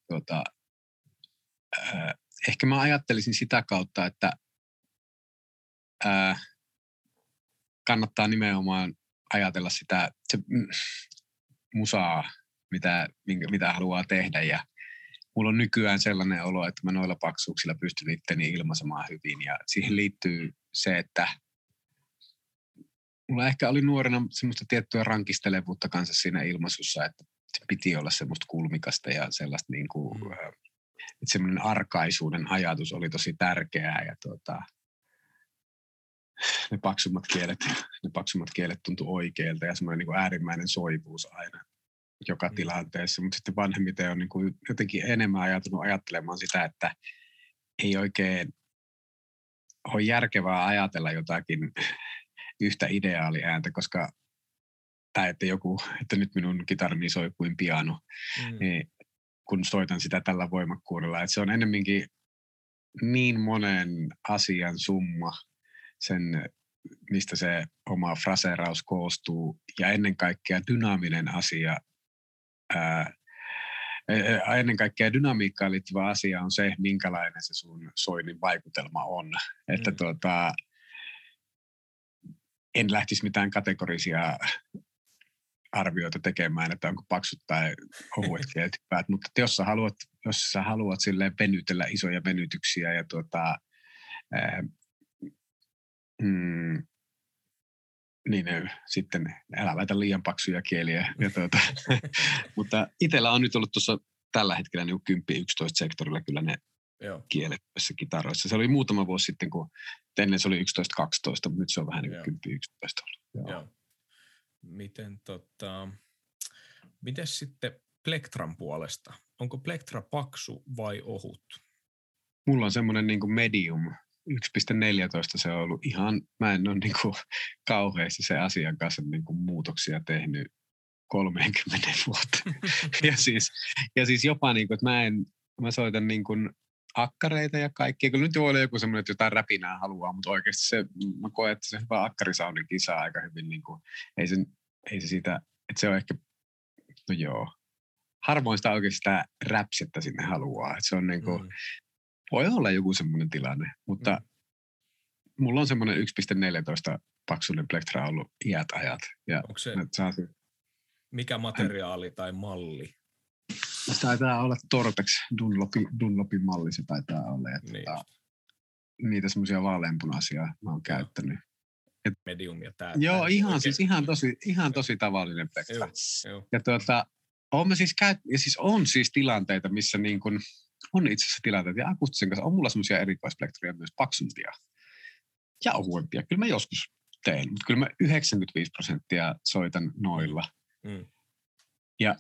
Ehkä mä ajattelisin sitä kautta, että kannattaa nimenomaan ajatella sitä se musaa, mitä haluaa tehdä. Ja mulla on nykyään sellainen olo, että mä noilla paksuuksilla pystyn itteni ilmaisemaan hyvin. Ja siihen liittyy se, että mulla ehkä oli nuorena semmoista tiettyä rankistelevuutta kanssa siinä ilmaisussa, että se piti olla semmoista kulmikasta ja sellaista niin kuin, että semmoinen arkaisuuden ajatus oli tosi tärkeää. Ja ne paksummat kielet tuntui oikeilta ja semmoinen niin kuin äärimmäinen soivuus aina joka tilanteessa, mutta sitten vanhemmiten on niin kuin jotenkin enemmän ajattelemaan sitä, että ei oikein ole järkevää ajatella jotakin yhtä ideaaliääntä, koska että nyt minun kitarani soi kuin piano, niin kun soitan sitä tällä voimakkuudella, että se on ennemminkin niin monen asian summa, sen mistä se oma fraseeraus koostuu, ja ennen kaikkea dynaaminen asia, ennen kaikkea dynamiikkaan liittyvä asia on se, minkälainen se sun soinnin vaikutelma on. Että en lähtisi mitään kategorisia arvioita tekemään, että onko paksut tai ohuet kielet, mutta jos sä haluat silleen venytellä isoja venytyksiä ja niin sitten älä laita liian paksuja kieliä. Ja mutta itsellä on nyt ollut tuossa tällä hetkellä niin 10-11 sektorilla kyllä ne kielet tässä kitaroissa. Se oli muutama vuosi sitten, kun ennen se oli 11-12, mutta nyt se on vähän niin kuin 10-11 ollut. Joo. Miten sitten plektran puolesta? Onko plektra paksu vai ohut? Mulla on semmoinen niin kuin medium. 1.14 se on ollut ihan, mä en ole niin kuin kauheasti se asian kanssa niin kuin muutoksia tehnyt 30 vuotta. ja siis jopa niin kuin, että mä soitan niin kuin akkareita ja kaikkea. Kyllä nyt voi olla joku semmoinen, että jotain räpinää haluaa, mutta oikeasti mä koen, että se hyvä akkarisoundikin saa aika hyvin, niin kuin, ei se siitä, että se on ehkä, no joo, harvoin sitä oikeasti sitä räpsettä sinne haluaa. Että se on niin kuin, voi olla joku semmoinen tilanne, mutta mulla on semmoinen 1.14 paksuinen plektra ollut iät ajat. Ja onko se mikä materiaali tai malli? Se taitaa olla Tortex, Dunlopin malli se taitaa olla. Ja niitä semmoisia vaaleanpunaisia mä oon käyttänyt. Medium ja tää. Joo, ihan tosi tavallinen plektra. Ja on siis tilanteita, missä niin kun on itse asiassa tilanteita, ja akustisen kanssa on mulla semmoisia erikoisplektroja myös paksumpia ja ohuempia. Kyllä mä joskus teen, mutta kyllä mä 95% soitan noilla. Ja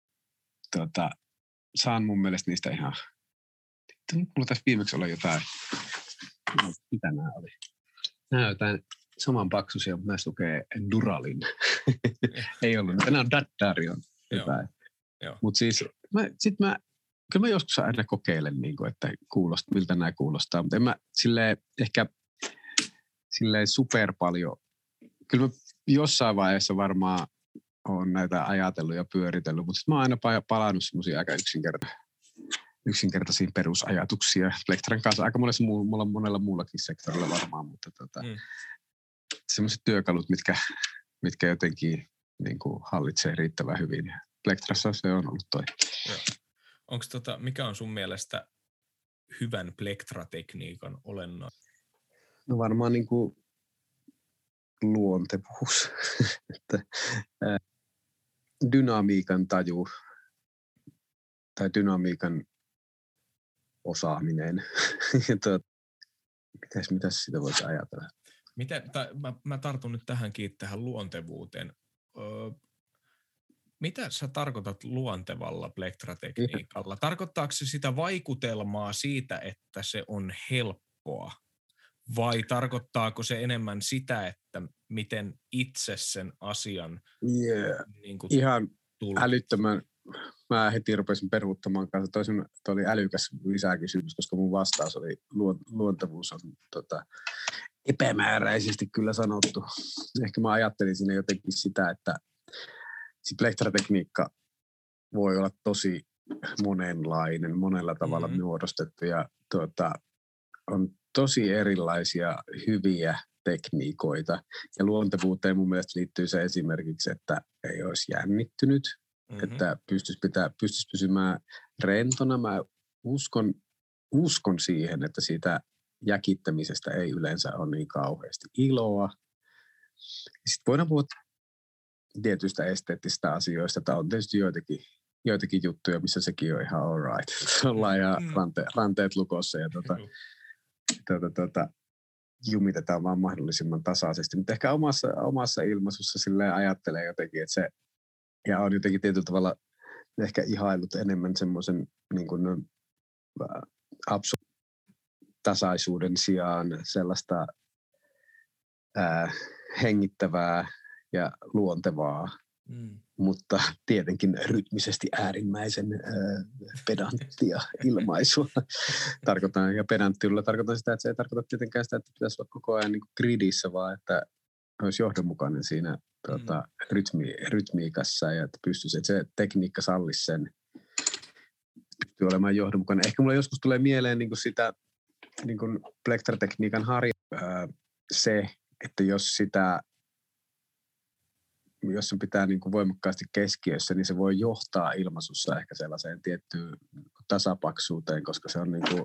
saan mun mielestä niistä ihan, mulla tässä viimeksi oli jotain, mitä nämä oli? Nämä on jotain saman paksuisia, mutta näistä lukee Duralin. Ei ollut, nämä on Daddarion jotain. Mutta siis kyllä mä joskus aina kokeilen, että miltä nämä kuulostaa, mutta en mä ehkä super paljon. Kyllä mä jossain vaiheessa varmaan olen näitä ajatellut ja pyöritellyt, mutta sitten mä oon aina palannut semmoisia aika yksinkertaisiin perusajatuksiin. Plektran kanssa aika monella muullakin sektorilla varmaan, mutta semmoiset työkalut, mitkä mitkä jotenkin niin kuin hallitsee riittävän hyvin. Plektrassa se on ollut toi. Onko mikä on sun mielestä hyvän plektratekniikan olennainen? No varmaan niin kuin luontevuus, että dynamiikan taju tai dynamiikan osaaminen. Mitäs sitä voisi ajatella? Mä tartun nyt tähän luontevuuteen. Mitä sä tarkoitat luontevalla plektratekniikalla? Tarkoittaako se sitä vaikutelmaa siitä, että se on helppoa? Vai tarkoittaako se enemmän sitä, että miten itse sen asian niin kuin ihan älyttömän. Mä heti rupesin peruuttamaan kanssa. Toi oli älykäs lisäkysymys, koska mun vastaus oli luontevuus on epämääräisesti kyllä sanottu. Ehkä mä ajattelin siinä jotenkin sitä, että se plektratekniikka voi olla tosi monenlainen, monella tavalla muodostettu ja on tosi erilaisia hyviä tekniikoita. Ja luontevuuteen mun mielestä liittyy se esimerkiksi, että ei olisi jännittynyt, että pystyisi pysymään rentona. Mä uskon siihen, että siitä jäkittämisestä ei yleensä ole niin kauheasti iloa. Sitten voidaan puhua tietyistä esteettisistä asioista. Tämä on tietysti joitakin juttuja, missä sekin on ihan all right. Ollaan ihan ranteet lukossa ja jumitetaan vaan mahdollisimman tasaisesti. Mutta ehkä omassa ilmaisussa silleen ajattelee jotenkin, että se, ja on jotenkin tietyllä tavalla ehkä ihailut enemmän semmoisen niin kuin tasaisuuden sijaan sellaista hengittävää ja luontevaa, mutta tietenkin rytmisesti äärimmäisen pedanttia ilmaisua. Ja pedanttiudella tarkoitan sitä, että se ei tarkoita tietenkään sitä, että pitäisi olla koko ajan niin kuin gridissä, vaan että olisi johdonmukainen siinä rytmiikassa ja että pystyisi, että se tekniikka sallisi sen, pystyy olemaan johdonmukainen. Ehkä mulle joskus tulee mieleen niin kuin sitä niin kuin plektratekniikan se, että jos sen pitää niin kuin voimakkaasti keskiössä, niin se voi johtaa ilmaisussa ehkä sellaiseen tiettyyn tasapaksuuteen, koska se on niin kuin,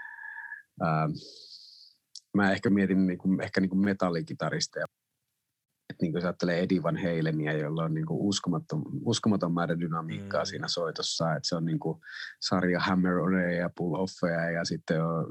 mä ehkä mietin niin kuin metallikitaristeja. Että niin kuin jos ajattelee Eddie Van Halenia, jolla on niin kuin uskomaton määrä dynamiikkaa siinä soitossa, että se on niin kuin sarja hammer-oneja ja pull-offeja ja sitten on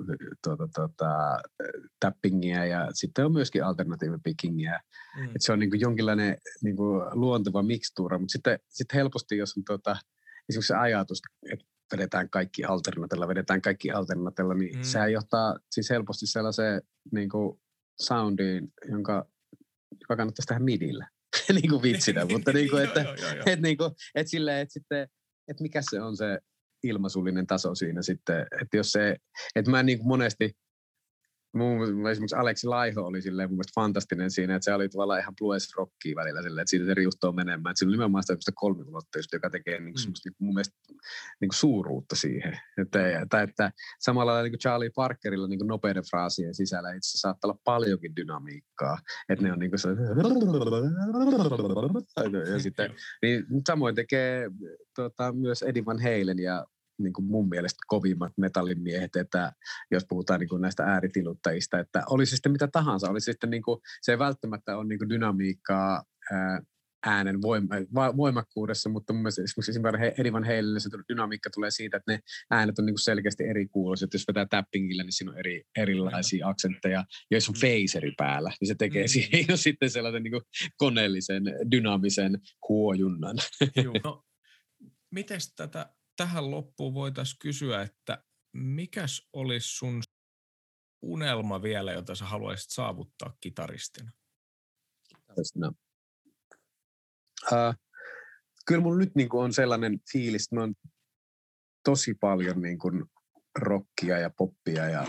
tappingia ja sitten on myöskin alternative pickingia. Että se on niin kuin jonkinlainen niin kuin luonteva mikstuura, mutta sitten helposti, jos on esimerkiksi se ajatus, että vedetään kaikki alternatella, niin sehän johtaa siis helposti sellaiseen niin kuin soundiin, joka kannattaisi tehdä midillä, niin kuin vitsinä, mutta niin kuin, että silleen, että sitten, että mikä se on se ilmaisullinen taso siinä sitten, että jos se, että mä niin kuin monesti, esimerkiksi Aleksi Laiho oli silleen mun mielestä fantastinen siinä, että se oli tavallaan ihan blues-rockia välillä silleen, että siitä se riuhtoo menemään, että siinä on nimenomaan sitä kolmiulotteista, joka tekee niin kuin semmoista mun mielestä niin kuin suuruutta siihen, että samalla lailla niin kuin Charlie Parkerilla niin kuin nopeiden fraasien sisällä itse saattaa olla paljonkin dynamiikkaa, että ne on niin kuin se, ja sitten, niin samoin tekee myös Eddie Van Halen ja niin kuin mun mielestä kovimmat metallimiehet, että jos puhutaan niin kuin näistä ääritiluttajista, että olisi sitten mitä tahansa, olisi sitten niin kuin, se ei välttämättä ole niin kuin dynamiikkaa äänen voimakkuudessa, mutta mun mielestä esimerkiksi Eddie Van Halenille se dynamiikka tulee siitä, että ne äänet on niin kuin selkeästi eri kuuloiset. Jos vetää tappingillä, niin siinä on erilaisia aksentteja. Ja jos on phaseri päällä, niin se tekee siihen sitten sellaisen niin kuin koneellisen, dynaamisen huojunnan. No, mites tähän loppuun voitaisiin kysyä, että mikäs olisi sun unelma vielä, jota sä haluaisit saavuttaa kitaristina? Kyllä mun nyt niin kuin on sellainen fiilis, että mä oon tosi paljon niin kuin rockia ja poppia ja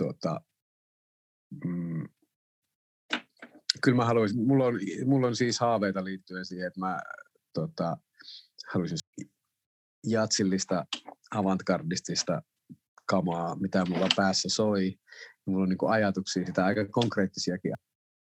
kyllä mä haluaisin, mulla on siis haaveita liittyen siihen, että mä haluaisin jatsillista, avantgardistista kamaa, mitä mulla päässä soi. Mulla on niin kuin ajatuksia, sitä aika konkreettisiakin.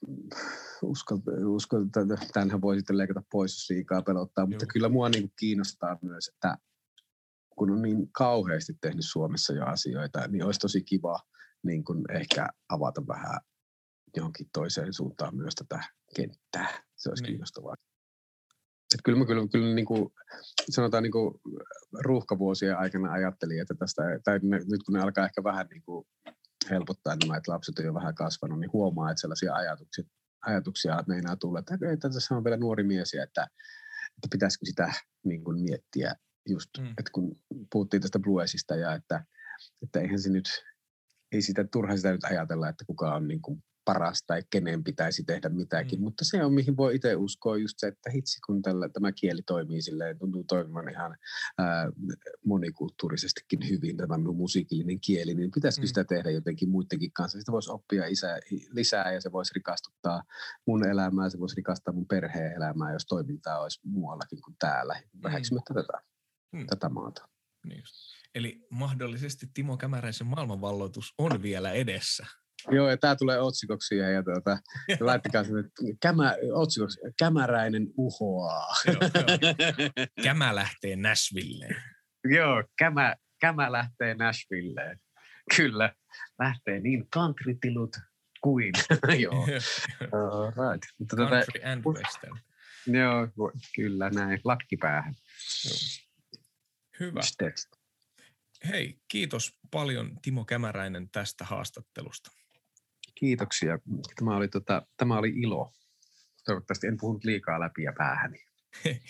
uskon, että tämänhän voi sitten leikata pois, jos liikaa pelottaa, mutta kyllä mua niin kuin kiinnostaa myös, että kun on niin kauheasti tehnyt Suomessa jo asioita, niin olisi tosi kiva niin kuin ehkä avata vähän johonkin toiseen suuntaan myös tätä kenttää. Se olisi kiinnostavaa. Että kyllä niin kuin, sanotaan niin kuin ruuhkavuosien aikana ajattelin, että tästä, tai nyt kun ne alkaa ehkä vähän niin kuin helpottaa nämä, että lapset on jo vähän kasvanut, niin huomaa, että sellaisia ajatuksia meinaa tulla, että tässä on vielä nuori mies, että pitäisikö sitä niin kuin miettiä just, että kun puhuttiin tästä Bluesista ja että eihän se nyt, ei sitä turha sitä nyt ajatella, että kuka on niin kuin paras tai kenen pitäisi tehdä mitäkin, mutta se on, mihin voi itse uskoa just se, että hitsi, kun tämä kieli toimii silleen, tuntuu toimivan ihan monikulttuurisestikin hyvin, tämä musiikillinen kieli, niin pitäisikö sitä tehdä jotenkin muidenkin kanssa? Sitä voisi oppia lisää ja se voisi rikastuttaa mun elämää, se voisi rikastaa mun perheen elämää, jos toimintaa olisi muuallakin kuin täällä. Väheksymättä tätä maata. Niin. Eli mahdollisesti Timo Kämäräisen maailmanvalloitus on vielä edessä. Joo, ja tämä tulee otsikoksi ja laittakaa se otsikoksi, Kämäräinen uhoaa. Joo. Kämä lähtee Nashvilleen. Joo, Kämä lähtee Nashvilleen. Kyllä, lähtee niin countrytilut kuin. Joo. Right. Country and western. Joo, kyllä näin, lakkipäähän. Joo. Hyvä. Stext. Hei, kiitos paljon Timo Kämäräinen tästä haastattelusta. Kiitoksia. Tämä oli ilo. Toivottavasti en puhunut liikaa läpi ja päähäni.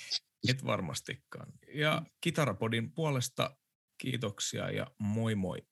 Et varmastikaan. Ja Kitarapodin puolesta kiitoksia ja moi moi.